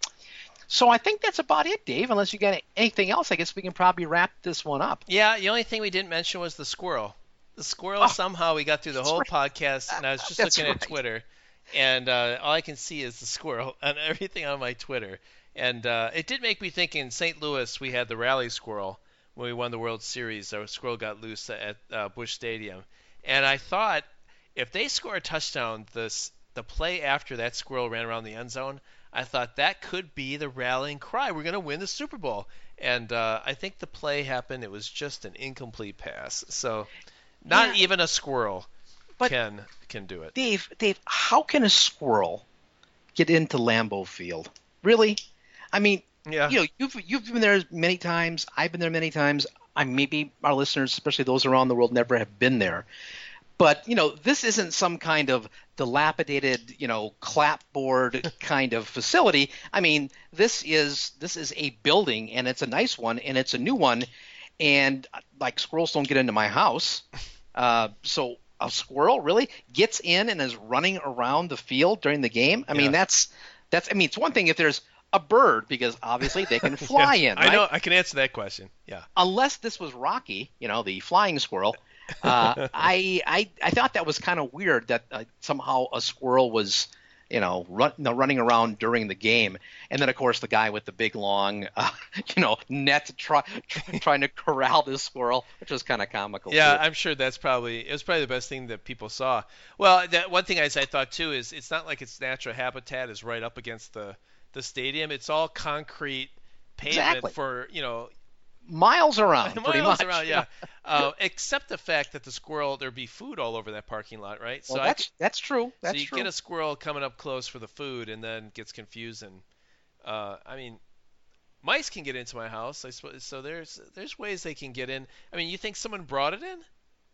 So I think that's about it, Dave. Unless you got anything else, I guess we can probably wrap this one up. Yeah, the only thing we didn't mention was the squirrel. The squirrel, oh, somehow we got through the whole right. podcast, and I was just That's looking right. at Twitter, and uh, all I can see is the squirrel and everything on my Twitter. And uh, it did make me think, in Saint Louis, we had the rally squirrel when we won the World Series. Our squirrel got loose at uh, Busch Stadium. And I thought, if they score a touchdown, this, the play after that squirrel ran around the end zone, I thought that could be the rallying cry. We're going to win the Super Bowl. And uh, I think the play happened. It was just an incomplete pass. So not yeah. even a squirrel but can can do it. Dave, Dave, how can a squirrel get into Lambeau Field? Really? I mean, Yeah. you know, you've you've been there many times. I've been there many times. I maybe our listeners, especially those around the world, never have been there. But, you know, this isn't some kind of dilapidated, you know, clapboard kind of facility. I mean, this is this is a building, and it's a nice one, and it's a new one. And, like, squirrels don't get into my house. Uh, so a squirrel really gets in and is running around the field during the game? I Yeah. mean, that's that's. I mean, it's one thing if there's a bird, because obviously they can fly Yeah, in, right? I know. I can answer that question. Yeah. Unless this was Rocky, you know, the flying squirrel. Uh, I, I I thought that was kind of weird that uh, somehow a squirrel was, you know, run, no, running around during the game. And then, of course, the guy with the big, long, uh, you know, net try, try, trying to corral this squirrel, which was kind of comical. Yeah, too. I'm sure that's probably it was probably the best thing that people saw. Well, that one thing I, I thought too is it's not like its natural habitat is right up against the the stadium. It's all concrete pavement Exactly. for, you know, Miles around, pretty miles much. around, yeah. uh, except the fact that the squirrel, there'd be food all over that parking lot, right? Well, so that's I, that's true. That's so you true. get a squirrel coming up close for the food, and then gets confused, and uh, I mean, mice can get into my house, I suppose. So there's there's ways they can get in. I mean, you think someone brought it in?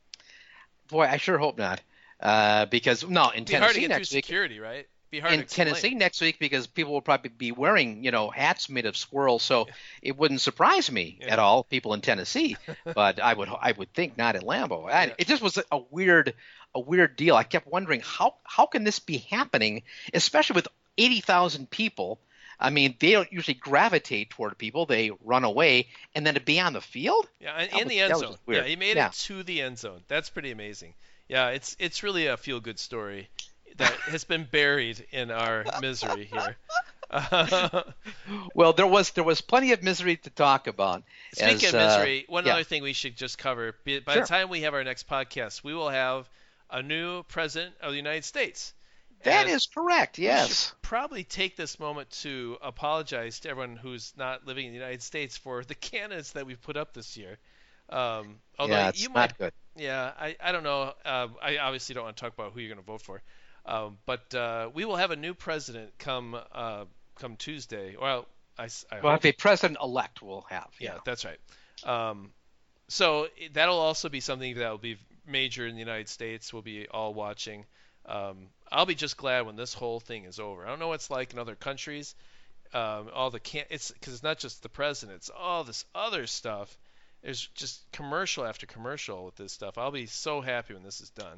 Boy, I sure hope not. Uh, because no, in It'd be hard to Tennessee get through next week. security, right? Be hard in to explain. Tennessee next week, because people will probably be wearing, you know, hats made of squirrels. So it wouldn't surprise me Yeah. at all, people in Tennessee. But I would, I would think not at Lambeau. I, Yeah. It just was a weird, a weird deal. I kept wondering how, how can this be happening, especially with eighty thousand people. I mean, they don't usually gravitate toward people; they run away, and then to be on the field. Yeah, and That in was- the end that was zone. just weird. Yeah, he made Yeah. it to the end zone. That's pretty amazing. Yeah, it's it's really a feel good story that has been buried in our misery here. Well, there was there was plenty of misery to talk about. Speaking as, of misery, uh, one yeah. other thing we should just cover. Be- By Sure. the time we have our next podcast, we will have a new president of the United States. That And is correct. we Yes. should probably take this moment to apologize to everyone who's not living in the United States for the candidates that we've put up this year. Um, although Yeah, it's you not might, good. yeah, I, I don't know. Uh, I obviously don't want to talk about who you're going to vote for. Um, but uh, we will have a new president come uh, come Tuesday. Well, I, I well, hope. if a president-elect will have. Yeah, yeah. that's right. Um, so that'll also be something that will be major in the United States. We'll be all watching. Um, I'll be just glad when this whole thing is over. I don't know what it's like in other countries. Um, all the can it's because it's not just the president; it's all this other stuff. There's just commercial after commercial with this stuff. I'll be so happy when this is done.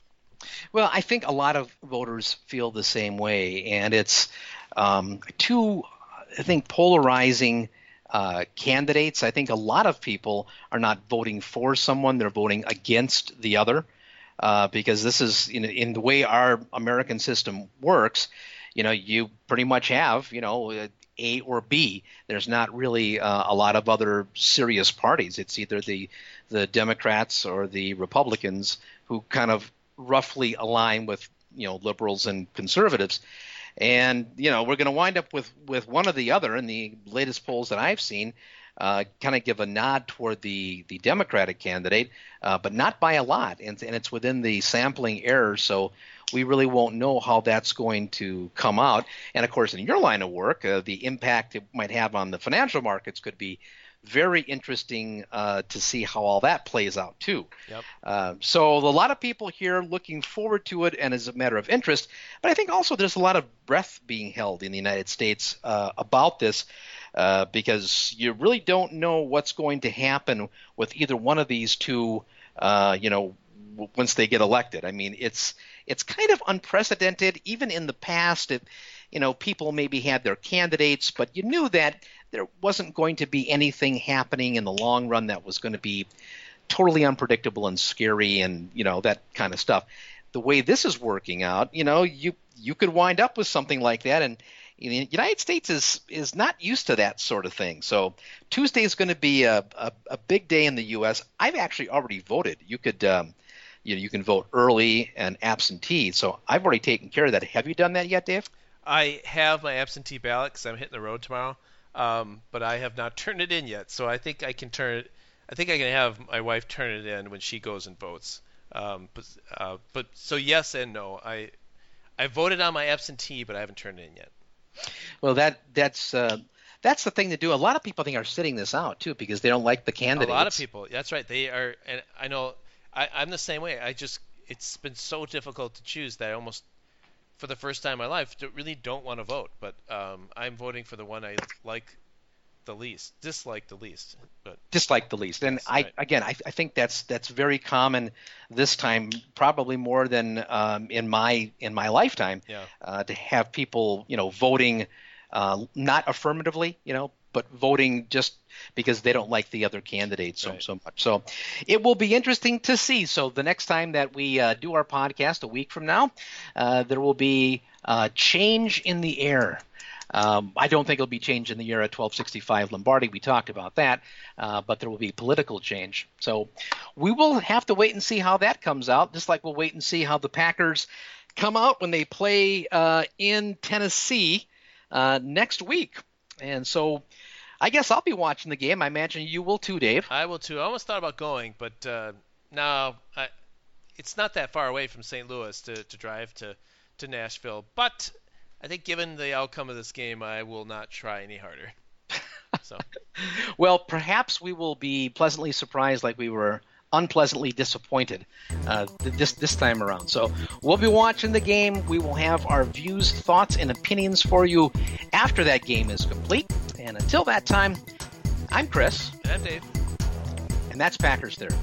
Well, I think a lot of voters feel the same way, and it's um, two, I think, polarizing uh, candidates. I think a lot of people are not voting for someone; they're voting against the other, uh, because this is in, in the way our American system works. You know, you pretty much have, you know, A or B. There's not really uh, a lot of other serious parties. It's either the the Democrats or the Republicans who kind of roughly align with, you know, liberals and conservatives. And, you know, we're going to wind up with, with one or the other. In the latest polls that I've seen, uh, kind of give a nod toward the, the Democratic candidate, uh, but not by a lot. And, and it's within the sampling error, so we really won't know how that's going to come out. And, of course, in your line of work, uh, the impact it might have on the financial markets could be very interesting uh, to see how all that plays out, too. Yep. Uh, so a lot of people here looking forward to it and as a matter of interest. But I think also there's a lot of breath being held in the United States uh, about this uh, because you really don't know what's going to happen with either one of these two, uh, you know, w- once they get elected. I mean, it's it's kind of unprecedented. Even in the past, it, you know, people maybe had their candidates, but you knew that there wasn't going to be anything happening in the long run that was going to be totally unpredictable and scary and, you know, that kind of stuff. The way this is working out, you know, you you could wind up with something like that. And the United States is is not used to that sort of thing. So Tuesday is going to be a, a, a big day in the U S. I've actually already voted. You could um, you know, you can vote early and absentee. So I've already taken care of that. Have you done that yet, Dave? I have my absentee ballot because I'm hitting the road tomorrow. Um, but I have not turned it in yet, so I think I can turn it. I think I can have my wife turn it in when she goes and votes. Um, but, uh, but so yes and no. I I voted on my absentee, but I haven't turned it in yet. Well, that that's uh, that's the thing to do. A lot of people, I think, are sitting this out too because they don't like the candidates. A lot of people. That's right. They are, and I know I, I'm the same way. I just it's been so difficult to choose that I almost, for the first time in my life, really don't want to vote. But um, I'm voting for the one I like the least, dislike the least. But dislike the least. And yes, I right. again, I, I think that's that's very common this time, probably more than um, in my in my lifetime. Yeah. Uh, to have people, you know, voting uh, not affirmatively, you know, but voting just because they don't like the other candidates so, right. so much. So it will be interesting to see. So the next time that we uh, do our podcast a week from now, uh, there will be uh, change in the air. Um, I don't think it'll be change in the air at twelve sixty-five Lombardi. We talked about that, uh, but there will be political change. So we will have to wait and see how that comes out, just like we'll wait and see how the Packers come out when they play uh, in Tennessee uh, next week. And so I guess I'll be watching the game. I imagine you will too, Dave. I will too. I almost thought about going, but uh, no, I, it's not that far away from Saint Louis to, to drive to, to Nashville. But I think given the outcome of this game, I will not try any harder. So, well, perhaps we will be pleasantly surprised like we were unpleasantly disappointed uh, this this time around. So we'll be watching the game. We will have our views, thoughts, and opinions for you after that game is complete. And until that time, I'm Chris. And I'm Dave. And that's Packers Therapy.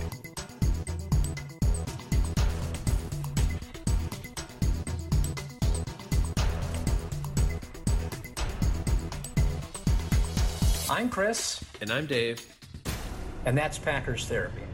I'm Chris. And I'm Dave. And that's Packers Therapy.